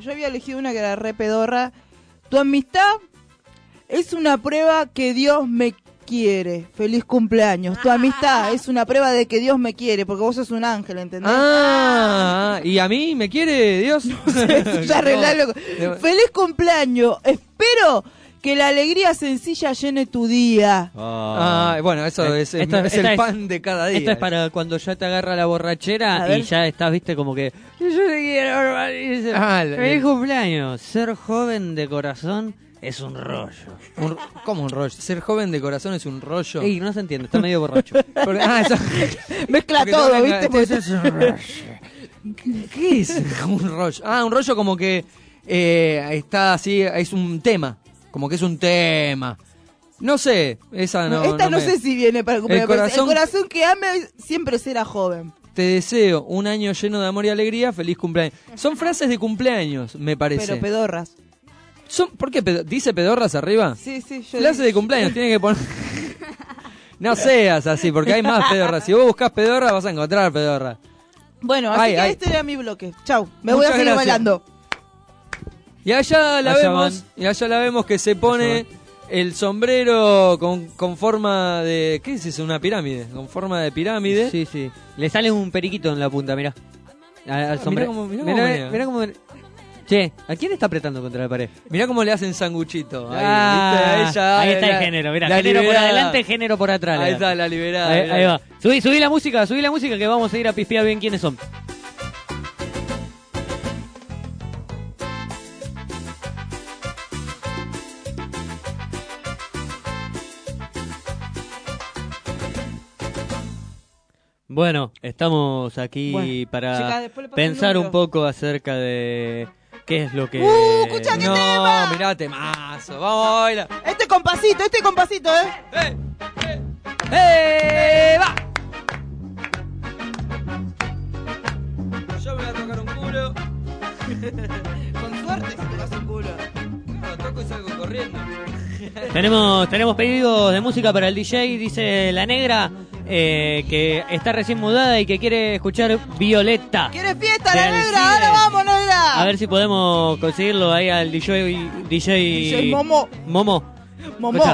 yo había elegido una que era re pedorra. Tu amistad es una prueba que Dios me quiere. Feliz cumpleaños. Tu amistad es una prueba de que Dios me quiere, porque vos sos un ángel, ¿entendés? Ah, ¿y a mí me quiere Dios? Ya arreglalo. No. Feliz cumpleaños. Espero que la alegría sencilla llene tu día. Ah, bueno, eso es, es, Esto- es esta el es- pan de cada día. Esto es para cuando ya te agarra la A borrachera ver. y ya estás, viste, como que... Yo te quiero, y dice, Ah, la- feliz cumpleaños. Ser joven de corazón es un rollo. Un- ¿Cómo un rollo? Ser joven de corazón es un rollo. Ey, no se entiende, está medio borracho. Porque- ah, eso- Mezcla porque todo, tengo ¿viste? una- es un rollo. ¿Qué es un rollo? Ah, un rollo como que eh, está así, es un tema. Como que es un tema. No sé, esa no. Esta no, me- sé si viene para el cumpleaños. El pero corazón- el corazón que ame siempre será joven. Te deseo un año lleno de amor y alegría, feliz cumpleaños. Son frases de cumpleaños, me parece. Pero pedorras. Son, ¿Por qué? pedo- ¿Dice pedorras arriba? Sí, sí, yo Frase de cumpleaños, tiene que poner... No seas así, porque hay más pedorras. Si vos buscás pedorras, vas a encontrar pedorras. Bueno, así Ay, que ay. este era mi bloque. Chau, me Muchas voy a seguir gracias. bailando. Y allá la Allá vemos, van. y allá la vemos que se pone el sombrero con, con forma de... ¿Qué es eso? Una pirámide, con forma de pirámide. Sí, sí. Le sale un periquito en la punta, mirá. Al, al Ah, sombrero. mirá cómo- mirá cómo mirá, menea. mirá cómo... Che, ¿a quién está apretando contra la pared? Mirá cómo le hacen sanguchito. Ahí, Ah, ¿viste? Ella, ahí está la- el género, mirá. la Género por liberada. adelante, género por atrás. le Ahí da. está, la liberada. Ahí, mirá. ahí va. Subí, subí la música, subí la música que vamos a ir a pispear bien quiénes son. Bueno, estamos aquí Bueno, para chicas, después le paso pensar el un número. poco acerca de qué es lo que... ¡Uh, escuchá qué No, tema! mirá, temazo. Vamos a bailar. Este compasito, este compasito, ¿eh? ¡Eh! ¡Eh! ¡Va! Yo me voy a tocar un culo. Con suerte si te vas un culo. No, toco y salgo corriendo. Tenemos, tenemos pedidos de música para el D J, dice la negra, eh, que está recién mudada y que quiere escuchar Violeta. ¿Quieres fiesta, la Del negra? Cide. ¡Ahora vamos, negra! A ver si podemos conseguirlo ahí al D J, D J, D J Momo. Momo. Momo. Escuchá.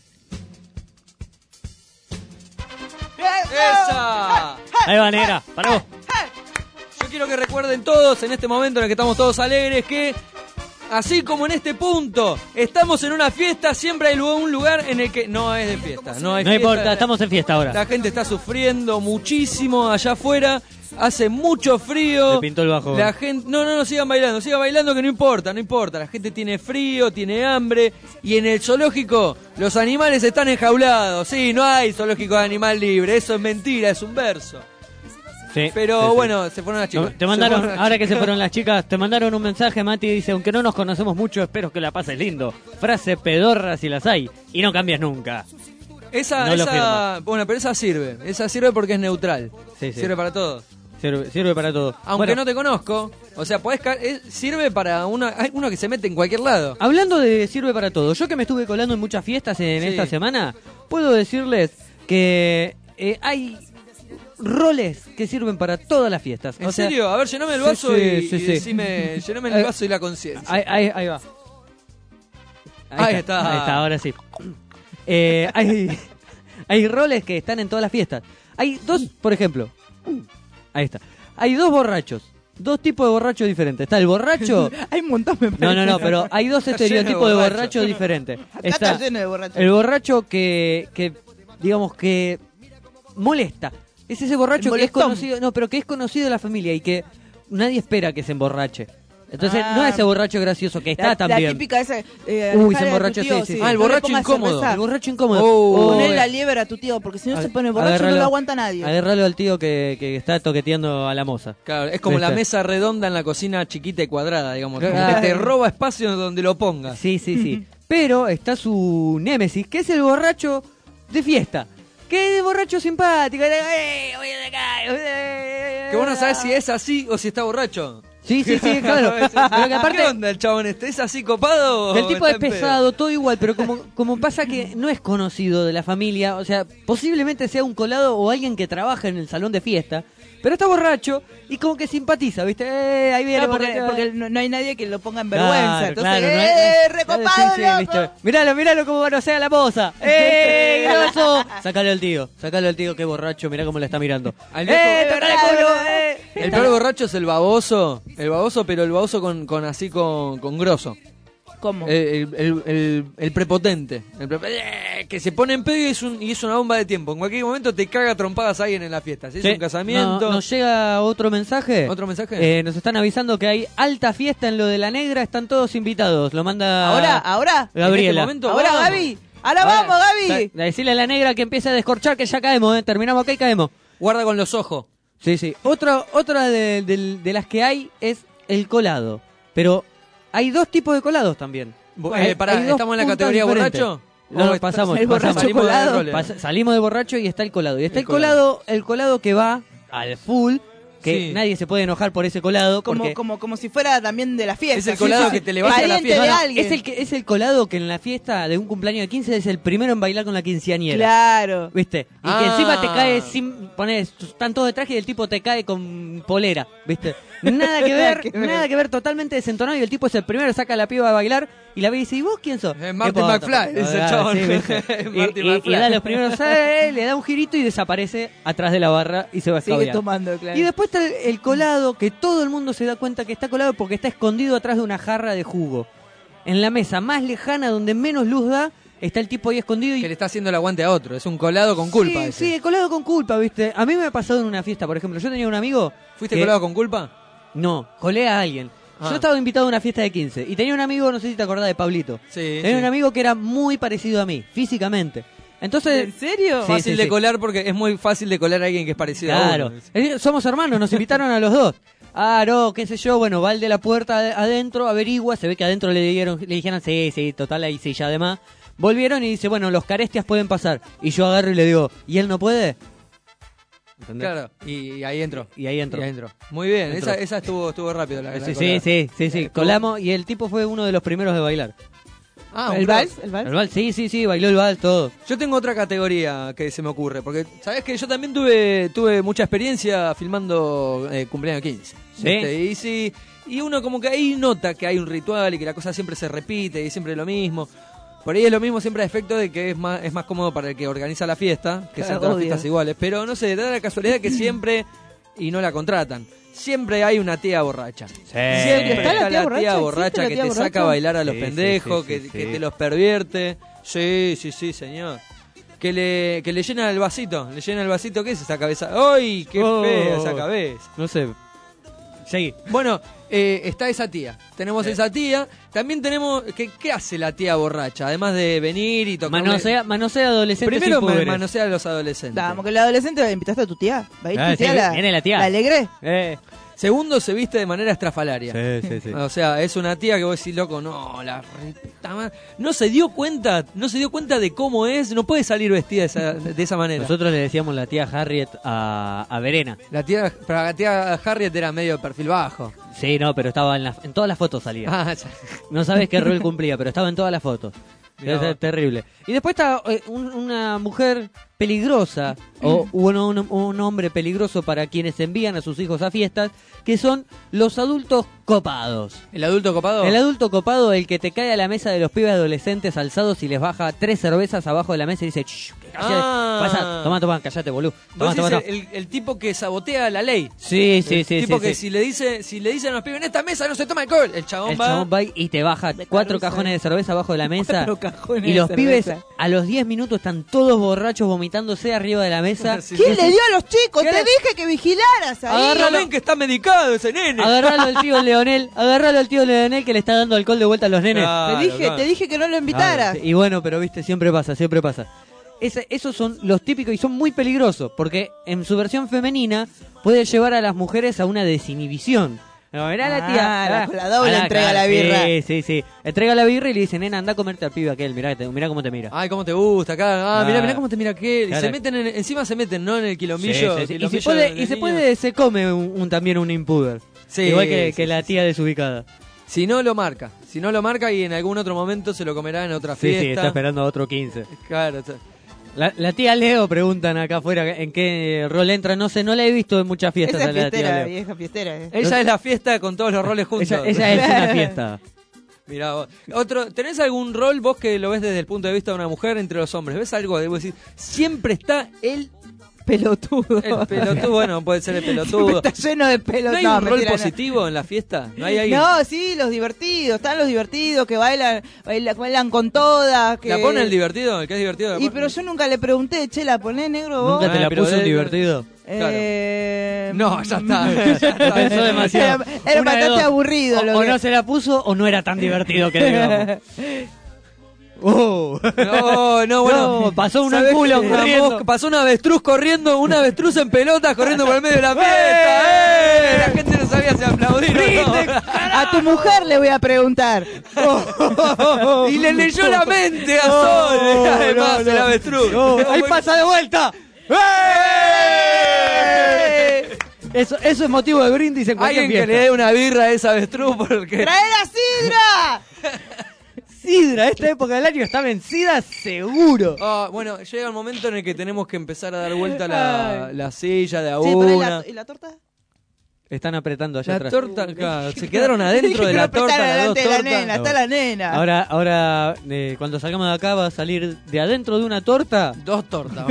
¡Esa! Ahí va, negra, para vos. Yo quiero que recuerden todos, en este momento en el que estamos todos alegres, que así como en este punto estamos en una fiesta, siempre hay lu- un lugar en el que no es de fiesta. No, hay No fiesta. importa, estamos en fiesta ahora. La gente está sufriendo muchísimo allá afuera. Hace mucho frío. Me pintó el bajo. La gente, no, no, no, sigan bailando, sigan bailando que no importa, no importa. La gente tiene frío, tiene hambre. Y en el zoológico, los animales están enjaulados. Sí, no hay zoológico de animal libre. Eso es mentira, es un verso. Sí, Pero sí, sí. bueno, se fueron las chicas. Te mandaron, Se fueron las ahora que se chicas. fueron las chicas, te mandaron un mensaje, Mati, dice, aunque no nos conocemos mucho, espero que la pases lindo. Frase pedorra si las hay, y no cambias nunca. Esa, No lo esa, firmo. bueno, pero esa sirve. Esa sirve porque es neutral. Sí, sí. Sirve para todos. Sirve, sirve para todo. Aunque Bueno, no te conozco, o sea, podés ca- es- sirve para una, hay uno que se mete en cualquier lado. hablando de sirve para todo, yo que me estuve colando en muchas fiestas en Sí. esta semana, puedo decirles que eh, hay roles que sirven para todas las fiestas. ¿En O sea, serio? A ver, llename el sí, vaso sí, y, sí, y sí. decime, llename el Eh, vaso y la conciencia. Ahí, ahí, ahí va. Ahí está. Ahí está, ahora sí. Eh, hay, hay roles que están en todas las fiestas. Hay dos, por ejemplo. Ahí está. Hay dos borrachos. Dos tipos de borrachos diferentes. Está el borracho. Hay un montón, me parece. No, no, no, pero hay dos Está lleno de estereotipos de borrachos. borrachos diferentes. Acá está lleno de borrachos. el borracho que, que, digamos que molesta. Es ese borracho El que es molestón. conocido, no, pero que es conocido de la familia y que nadie espera que se emborrache. Entonces, Ah. no ese borracho gracioso que está La, la también. típica esa. Eh, Uy, alejarle se a tu emborracha, tío, sí, sí. Ah, el No le borracho pongas incómodo. cerveza. El borracho incómodo. Oh. Ponle la liebre a tu tío, porque si no se pone borracho no lo aguanta nadie. Agarralo al tío que, que está toqueteando a la moza. Claro, es como la ¿Viste? mesa redonda en la cocina chiquita y cuadrada, digamos. Como Claro. que te roba espacio donde lo pongas. Sí, sí, sí. Pero está su némesis, que es el borracho de fiesta. Que es el borracho simpático. Eh, voy de acá, eh, Que vos no sabés si es así o si está borracho. Sí, sí, sí, claro. Pero que aparte- ¿Qué onda el chabón este? ¿Es así copado? o El tipo está es en pedo? pesado, todo igual, pero como, como pasa que no es conocido de la familia, o sea, posiblemente sea un colado o alguien que trabaja en el salón de fiesta, Pero está borracho y como que simpatiza, ¿viste? Eh, ahí viene No, porque, borracho. porque no, no hay nadie que lo ponga en vergüenza. Claro, Entonces, claro, no ¡eh, hay- recopado, Sí, sí, loco! ¿viste? Míralo, míralo como manosea la moza. ¡Eh, grosso! Sácalo al tío, sácalo al tío, qué borracho, mirá cómo le está mirando. Al viejo- ¡Eh, tócale el culo! ¡Eh! El peor borracho es el baboso, el baboso, pero el baboso con, con así con, con grosso. ¿Cómo? El, el, el, el prepotente. El prepo- eh, que se pone en pedo y es, un, y es una bomba de tiempo. En cualquier momento te caga trompadas a alguien en la fiesta. Si es Sí. un casamiento. No, ¿Nos llega otro mensaje? ¿Otro mensaje? Eh, nos están avisando que hay alta fiesta en lo de la negra, están todos invitados. Lo manda Ahora, ahora. Gabriela. En este momento, Ahora, vamos. Gaby. Ahora vamos, Gaby. Da- Decirle a la negra que empiece a descorchar que ya caemos, ¿eh? Terminamos acá y caemos. Guarda con los ojos. Sí, sí. Otra, otra de, de- de las que hay es el colado. Pero hay dos tipos de colados también. Bo- Hay- eh, pará, hay dos ¿estamos en la puntas categoría diferentes. borracho? No, no, ¿O pasamos. el pasamos. borracho colado? Pas- salimos de borracho y está el colado. Y está el, El colado, el colado que va al full, que Sí. nadie se puede enojar por ese colado. Como, porque como, como si fuera también de la fiesta. Es el colado Sí, sí, que sí. te levanta a la Pariente fiesta. de No, no, alguien. es el que es el colado que en la fiesta de un cumpleaños de quince es el primero en bailar con la quinceañera. Claro. ¿Viste? Y Ah. que encima te cae sin poner, están todos de traje y el tipo te cae con polera, ¿viste? Nada que ver, Que ver. nada que ver, totalmente desentonado y el tipo es el primero, saca a la piba a bailar y la ve y dice, ¿y vos quién sos? Eh, Marty ¿Qué pasa? McFly, ese Ah, chabón. sí, ¿viste? Marty y, y- McFly. y da los primeros, eh, le da un girito y desaparece atrás de la barra y se va a Sigue escabear. tomando, claro. Y después está el, el colado, que todo el mundo se da cuenta que está colado porque está escondido atrás de una jarra de jugo. En la mesa más lejana, donde menos luz da, está el tipo ahí escondido y... Que le está haciendo el aguante a otro. Es un colado con culpa. Sí, ese. sí, el colado con culpa, ¿viste? A mí me ha pasado en una fiesta, por ejemplo. Yo tenía un amigo... ¿Fuiste que- colado con culpa? No, colé a alguien. Ah. Yo estaba invitado a una fiesta de quince y tenía un amigo, no sé si te acordás de Pablito. Sí. Tenía sí. un amigo que era muy parecido a mí, físicamente. Entonces... ¿En serio? Sí, Fácil sí, de sí. colar porque es muy fácil de colar a alguien que es parecido Claro. a uno. Eh, Somos hermanos, nos invitaron a los dos. Ah, no, qué sé yo, bueno, va el de la puerta ade- adentro, averigua, se ve que adentro le dieron, le dijeron, sí, sí, total, ahí sí, ya además. Volvieron y dice, bueno, los carestias pueden pasar. Y yo agarro y le digo, ¿y él no puede? ¿Entendés? Claro, y ahí entró. Y ahí entró. Y ahí entró. Muy bien, Entró. esa, esa estuvo, estuvo rápido. La, la Sí, sí, colada. sí, sí, sí, colamos y el tipo fue uno de los primeros de bailar. Ah, ¿El un vals? cross. ¿El vals? El vals, sí, sí, sí, bailó el vals, todo. Yo tengo otra categoría que se me ocurre, porque sabes que yo también tuve tuve mucha experiencia filmando eh, cumpleaños quince. Sí. ¿viste? Y sí, y uno como que ahí nota que hay un ritual y que la cosa siempre se repite y siempre es lo mismo. Por ahí es lo mismo siempre a efecto de que es más es más cómodo para el que organiza la fiesta, que sean Claro, todas obvio. fiestas iguales, pero no sé, da la casualidad que siempre y no la contratan. Siempre hay una tía borracha. Siempre ¿Está la tía borracha? borracha ¿Existe la que tía te borracha? saca a bailar a los Sí, sí, pendejos, sí, sí, que, sí. que te los pervierte. Sí, sí, sí, señor. Que le, que le llena el vasito. Le llena el vasito, ¿qué es esa cabeza? ¡Ay, qué Oh. fea esa cabeza! No sé. Seguí. Bueno, eh, está esa tía. Tenemos esa tía. También tenemos... ¿qué, ¿Qué hace la tía borracha? Además de venir y tocar... Manosea, manosea adolescentes Primero y púberes. manosea a los adolescentes. Vamos, que el adolescente la invitaste a tu tía. ¿Va a ir Ah, tu tía? sí, la, viene la tía. ¿La alegre? Eh. Segundo, se viste de manera estrafalaria. Sí, sí, sí. O sea, es una tía que vos decís, loco, no, la reta ma- no se dio cuenta, no se dio cuenta de cómo es, no puede salir vestida de esa, de esa manera. Nosotros le decíamos la tía Harriet a, a Verena. La tía, pero la tía Harriet era medio de perfil bajo. Sí, no, pero estaba en, la- en todas las fotos salía. Ah, ya. No sabes qué rol cumplía, pero estaba en todas las fotos. Mirá Es vos. terrible. Y después está eh, un- una mujer peligrosa, o bueno, un, un hombre peligroso para quienes envían a sus hijos a fiestas, que son los adultos copados. ¿El adulto copado? El adulto copado, el que te cae a la mesa de los pibes adolescentes alzados y les baja tres cervezas abajo de la mesa y dice, "Shh, que callate, Ah. pasa, toma, toma, callate, boludo. Toma, Vos toma, decís toma". el, el tipo que sabotea la ley. Sí, sí, el sí. tipo sí, que sí. si le dice, si le dicen a los pibes en esta mesa no se toma alcohol, el chabón El va. chabón va y te baja cuatro caruza. cajones de cerveza abajo de la mesa. Cuatro cajones Y de los pibes cerveza. a los diez minutos están todos borrachos vomitándose arriba de la mesa. Sí, ¿Quién sí, le sí. dio a los chicos? ¿Qué Te le- dije que vigilaras ahí. Agarra, ven que está medicado ese nene. Agarralo al tío Leonel, agarralo al tío Leonel que le está dando alcohol de vuelta a los nenes. Claro, Te dije, claro. te dije que no lo invitaras. Ah, y bueno, pero viste, siempre pasa, siempre pasa. Ese- esos son los típicos y son muy peligrosos, porque en su versión femenina puede llevar a las mujeres a una desinhibición. No, mirá la tía. Ah, la- ah, con la doble ah, entrega claro, la birra. Sí, sí, sí. Entrega la birra y le dice, nena, anda a comerte al pibe aquel, mirá, te- mirá cómo te mira. Ay, cómo te gusta acá. Ah, Ah. mirá, mirá cómo te mira aquel. Y Claro. se meten en- encima se meten, ¿no? En el Sí, quilombillo. sí, sí. Y, quilombillo se puede, de y se niños. puede, se come un, un- también un impuder. Sí, Igual que, sí, que sí, la sí. tía desubicada. Si no lo marca. Si no lo marca y en algún otro momento se lo comerá en otra Sí, fiesta. sí, está esperando a otro quince. Claro, está- La, la tía Leo preguntan acá afuera en qué rol entra. No sé, no la he visto en muchas fiestas. Esa a la tía fiestera, Leo. vieja fiestera. eh. Ella es la fiesta con todos los roles juntos. Ella, ella es una fiesta. Mirá vos. Otro, ¿tenés algún rol vos que lo ves desde el punto de vista de una mujer entre los hombres? ¿Ves algo? Debo decir, siempre está el pelotudo. El pelotudo, bueno, puede ser el pelotudo. Está lleno de pelotudos. ¿No hay un rol positivo en la fiesta? ¿No hay alguien? No, sí, los divertidos. Están los divertidos que bailan, bailan, bailan con todas. Que... ¿La pone el divertido? ¿El que es divertido? Y pero yo nunca le pregunté, che, ¿la ponés negro vos? ¿Nunca te la Ah, pero puso un de- divertido? Eh... No, ya está. Ya está. Pensó demasiado. Era, era Una de bastante dos. aburrido. O, lo o que... no se la puso o no era tan divertido que digamos. Uh. No, no, bueno. No, pasó un ¿Sabés culo qué? Una corriendo. mosca- pasó un avestruz corriendo, un avestruz en pelotas corriendo por el medio de la fiesta. ¡Eh! La gente no sabía si aplaudir o no. A tu mujer le voy a preguntar. Y le leyó la mente a Sol, además, el avestruz. No, ahí pasa de vuelta. ¡Eh! Eso, eso es motivo de brindis en cualquier Alguien que fiesta. le dé una birra a esa avestruz porque... ¡Trae la sidra! Sidra, esta época del año está vencida seguro. Ah, bueno, llega el momento en el que tenemos que empezar a dar vuelta la, la silla de a Sí, pero ¿y una. la, ¿y la torta? Están apretando allá La atrás. torta, claro, se quedaron adentro Dije de que la no torta apretara las dos delante de la tortas. nena, está la nena. Ahora, ahora eh, cuando salgamos de acá va a salir de adentro de una torta. Dos tortas.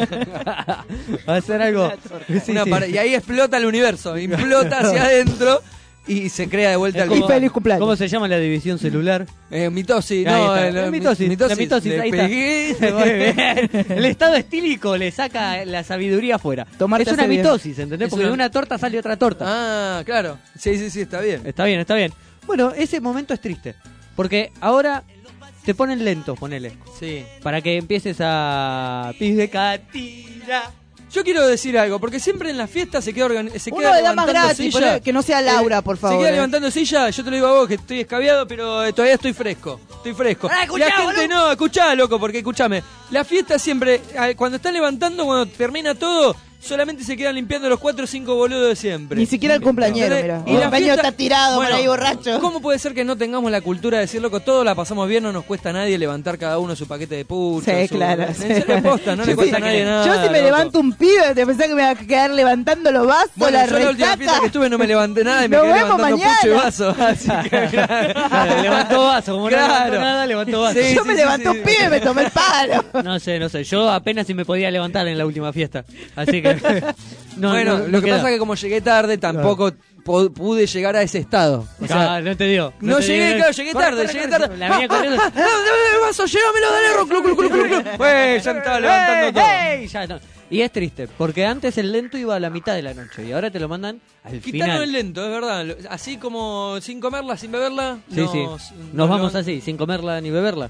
Va a ser algo. Sí, Una sí. pare- Y ahí explota el universo, implota hacia adentro y se crea de vuelta el Y feliz cumpleaños. ¿Cómo se llama la división celular? Eh, mitosis, Ahí no, está. el- La mitosis, mitosis, la mitosis, le ahí está. pegué. Muy bien. El estado estílico le saca la sabiduría afuera. Tomarte es una hace bien. mitosis, ¿entendés? Es Porque una- de una torta sale otra torta. Ah, claro. Sí, sí, sí, está bien. Está bien, está bien. Bueno, ese momento es triste. Porque ahora te ponen lento, ponele. Sí. Para que empieces a... Pide catira. Yo quiero decir algo, porque siempre en las fiestas se queda, organi- se Uno queda de damas levantando gratis, silla. poné- que no sea Laura, por favor. Se queda eh. levantando silla, yo te lo digo a vos que estoy escabiado, pero eh, todavía estoy fresco. Estoy fresco. Ah, escuchá, la gente boludo. no, escuchá, loco, porque escuchame. La fiesta siempre, eh, cuando están levantando, cuando termina todo, solamente se quedan limpiando los cuatro o cinco boludos de siempre. Ni siquiera el cumpleañero, mira. Y El la compañero fiesta- está tirado Bueno, por ahí borracho. ¿Cómo puede ser que no tengamos la cultura de decir, loco, todo la pasamos bien, no nos cuesta a nadie levantar cada uno su paquete de pucho? Sí, su- claro. En serio, posta, no Yo le cuesta sí- a nadie nada. Yo si me loco. levanto un pibe, te pensás que me va a quedar levantando los vasos, Bueno, la yo la última resaca. fiesta que estuve no me levanté nada y me Nos quedé vemos levantando mañana. pucho y vaso. Así que, claro. Claro, levantó vaso, como no Claro. levantó nada, levantó vaso. Sí, Yo sí, me sí, levanté sí. un pibe y me tomé el palo. No sé, no sé. Yo apenas si me podía levantar en la última fiesta. Así que... no, bueno, no- lo no que queda. pasa es que como llegué tarde, tampoco po- pude llegar a ese estado. O sea, Ah, no te digo. no, te llegué, digo. claro, llegué Corre, tarde, corre, llegué corre. tarde. La venía corriendo. ¡Ah, ah, ah, el vaso, llévamelo, dale, ro, clu, clu, clu, clu, clu. Pues, ya me estaba levantando todo. ¡Ey! ¡Ey! Ya no. Y es triste, porque antes el lento iba a la mitad de la noche y ahora te lo mandan al Quitaron final. el lento, es verdad. Lo- Así como sin comerla, sin beberla. Sí, nos- sí. nos Nos vamos levan- así, sin comerla ni beberla.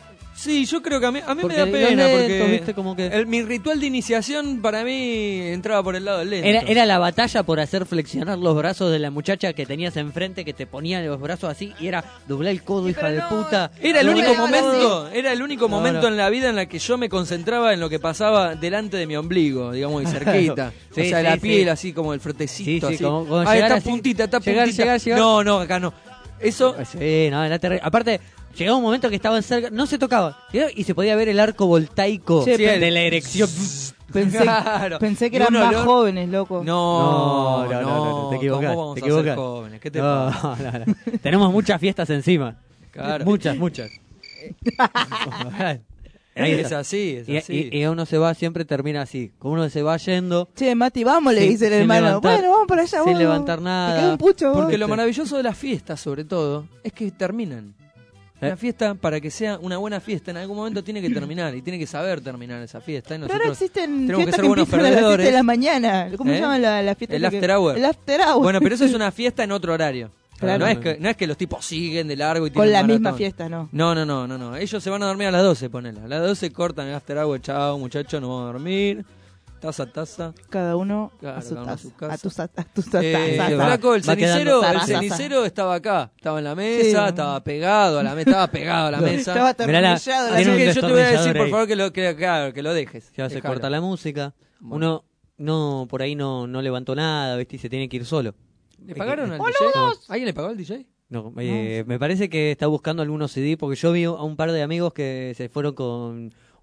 Sí, yo creo que a mí, a mí me Porque da los pena. lentos, porque viste, como que- el- mi ritual de iniciación para mí entraba por el lado del lento. Era, era la batalla por hacer flexionar los brazos de la muchacha que tenías enfrente, que te ponía los brazos así y era doblar el codo, hija de puta. Era el Doblar único el codo. momento, era el único No, momento no. en la vida en la que yo me concentraba en lo que pasaba delante de mi ombligo, digamos, y cerquita. Sí, o sea, sí, la sí. piel así como el frotecito. Sí, sí, así. como- como ah, llegar está así, puntita, está llegar, puntita. llegar, llegar. No, no, acá no. Eso, Sí, no, era terrible. Aparte, llegaba un momento que estaban cerca, no se tocaba, y se podía ver el arco voltaico Sí, de pero- la erección. Pensé, Claro. pensé que Y eran un más olor- jóvenes, loco. no, No, no, no, no, te equivocás, ¿Cómo vamos te a ser equivocás. jóvenes? ¿Qué te No, pasa? no, no. Tenemos muchas fiestas encima. Claro. Muchas, muchas. Ahí Es está. así, es Y, así. y- y uno se va, siempre termina así. Como uno se va yendo. Che, Mati, vamos, le Sin- dice el sin hermano. levantar- Bueno, vamos para allá, sin vamos. levantar Te nada. queda un pucho, vos. Porque lo maravilloso de las fiestas, sobre todo, es que terminan. ¿Eh? La fiesta, para que sea una buena fiesta, en algún momento tiene que terminar y tiene que saber terminar esa fiesta. Y Pero ahora nosotros existen tenemos que fiestas ser que, buenos empiezan a las siete perdedores. de la mañana. ¿Cómo ¿Eh? se llama la, la fiesta? El esa que- after hour. El after hour. Bueno, pero eso es una fiesta en otro horario. Claro. No, es que, no es que los tipos siguen de largo y Con tienen la maratón. misma fiesta, ¿no? No, no, no, no, no. Ellos se van a dormir a las doce, ponela. A las doce cortan el after hour, chao, muchachos, nos vamos a dormir. Taza, taza. Cada uno Claro, a su cada uno a taza. su casa. A tu sa- a tu sa- Eh, taza. flaco, el Va quedando- cenicero, el Taza. cenicero estaba acá, estaba en la mesa, Sí. estaba pegado a la mesa, estaba pegado a la mesa. Estaba Mirá la- atornillado. la Así tiene un que yo te voy a decir, destornillador por ahí. favor, que lo, que, claro, que lo dejes. Ya se Dejalo. corta la música. Bueno. Uno no por ahí no, no levantó nada, ¿viste? Y se tiene que ir solo. ¿Le pagaron al ¡Boludos! D J? ¿Alguien le pagó al D J? No, eh, me parece que está buscando algunos C D porque yo vi a un par de amigos que se fueron con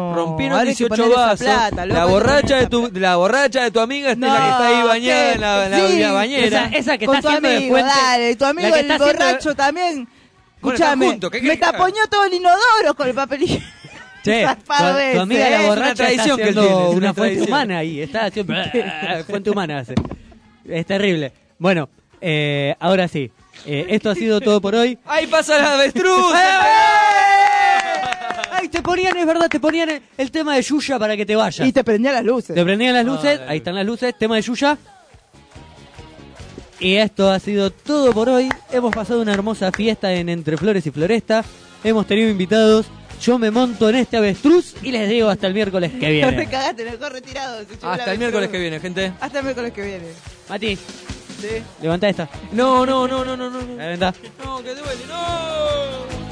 No. Rompieron ahora hay que dieciocho poner esa vasos. plata, loco, la hay que borracha poner de tu la borracha de tu amiga es No, la que está ahí bañada ¿qué? en la, en la- Sí, la bañera. Esa, esa que con está tu haciendo de amigo, fuente. dale, tu amigo la que el está haciendo de- borracho también. Escuchame, juntos, ¿qué me querés que haga? tapoñó todo el inodoro con el papel higiénico. Che, tu, Zarpado tu ese, amiga ¿eh? la Es una borracha está tradición que él haciendo tiene, es una una fuente tradición. humana ahí. Está haciendo fuente humana hace. Es terrible. Bueno, eh, ahora sí. Eh, esto ha sido todo por hoy. ¡Ahí pasa la avestruz! ¡Ay, te ponían, es verdad, te ponían el, el tema de Yuya para que te vayas! Y te prendían las luces. Te prendían las luces, Ay. ahí están las luces, tema de Yuya. Y esto ha sido todo por hoy. Hemos pasado una hermosa fiesta en Entre Flores y Floresta. Hemos tenido invitados. Yo me monto en este avestruz y les digo hasta el miércoles que Me viene. cagaste, mejor retirado. se llevó la Hasta el avestruz. miércoles que viene, gente. Hasta el miércoles que viene. Mati, Sí. levanta esta. No, no, no, no, no, no. Levanta. No, que duele, no.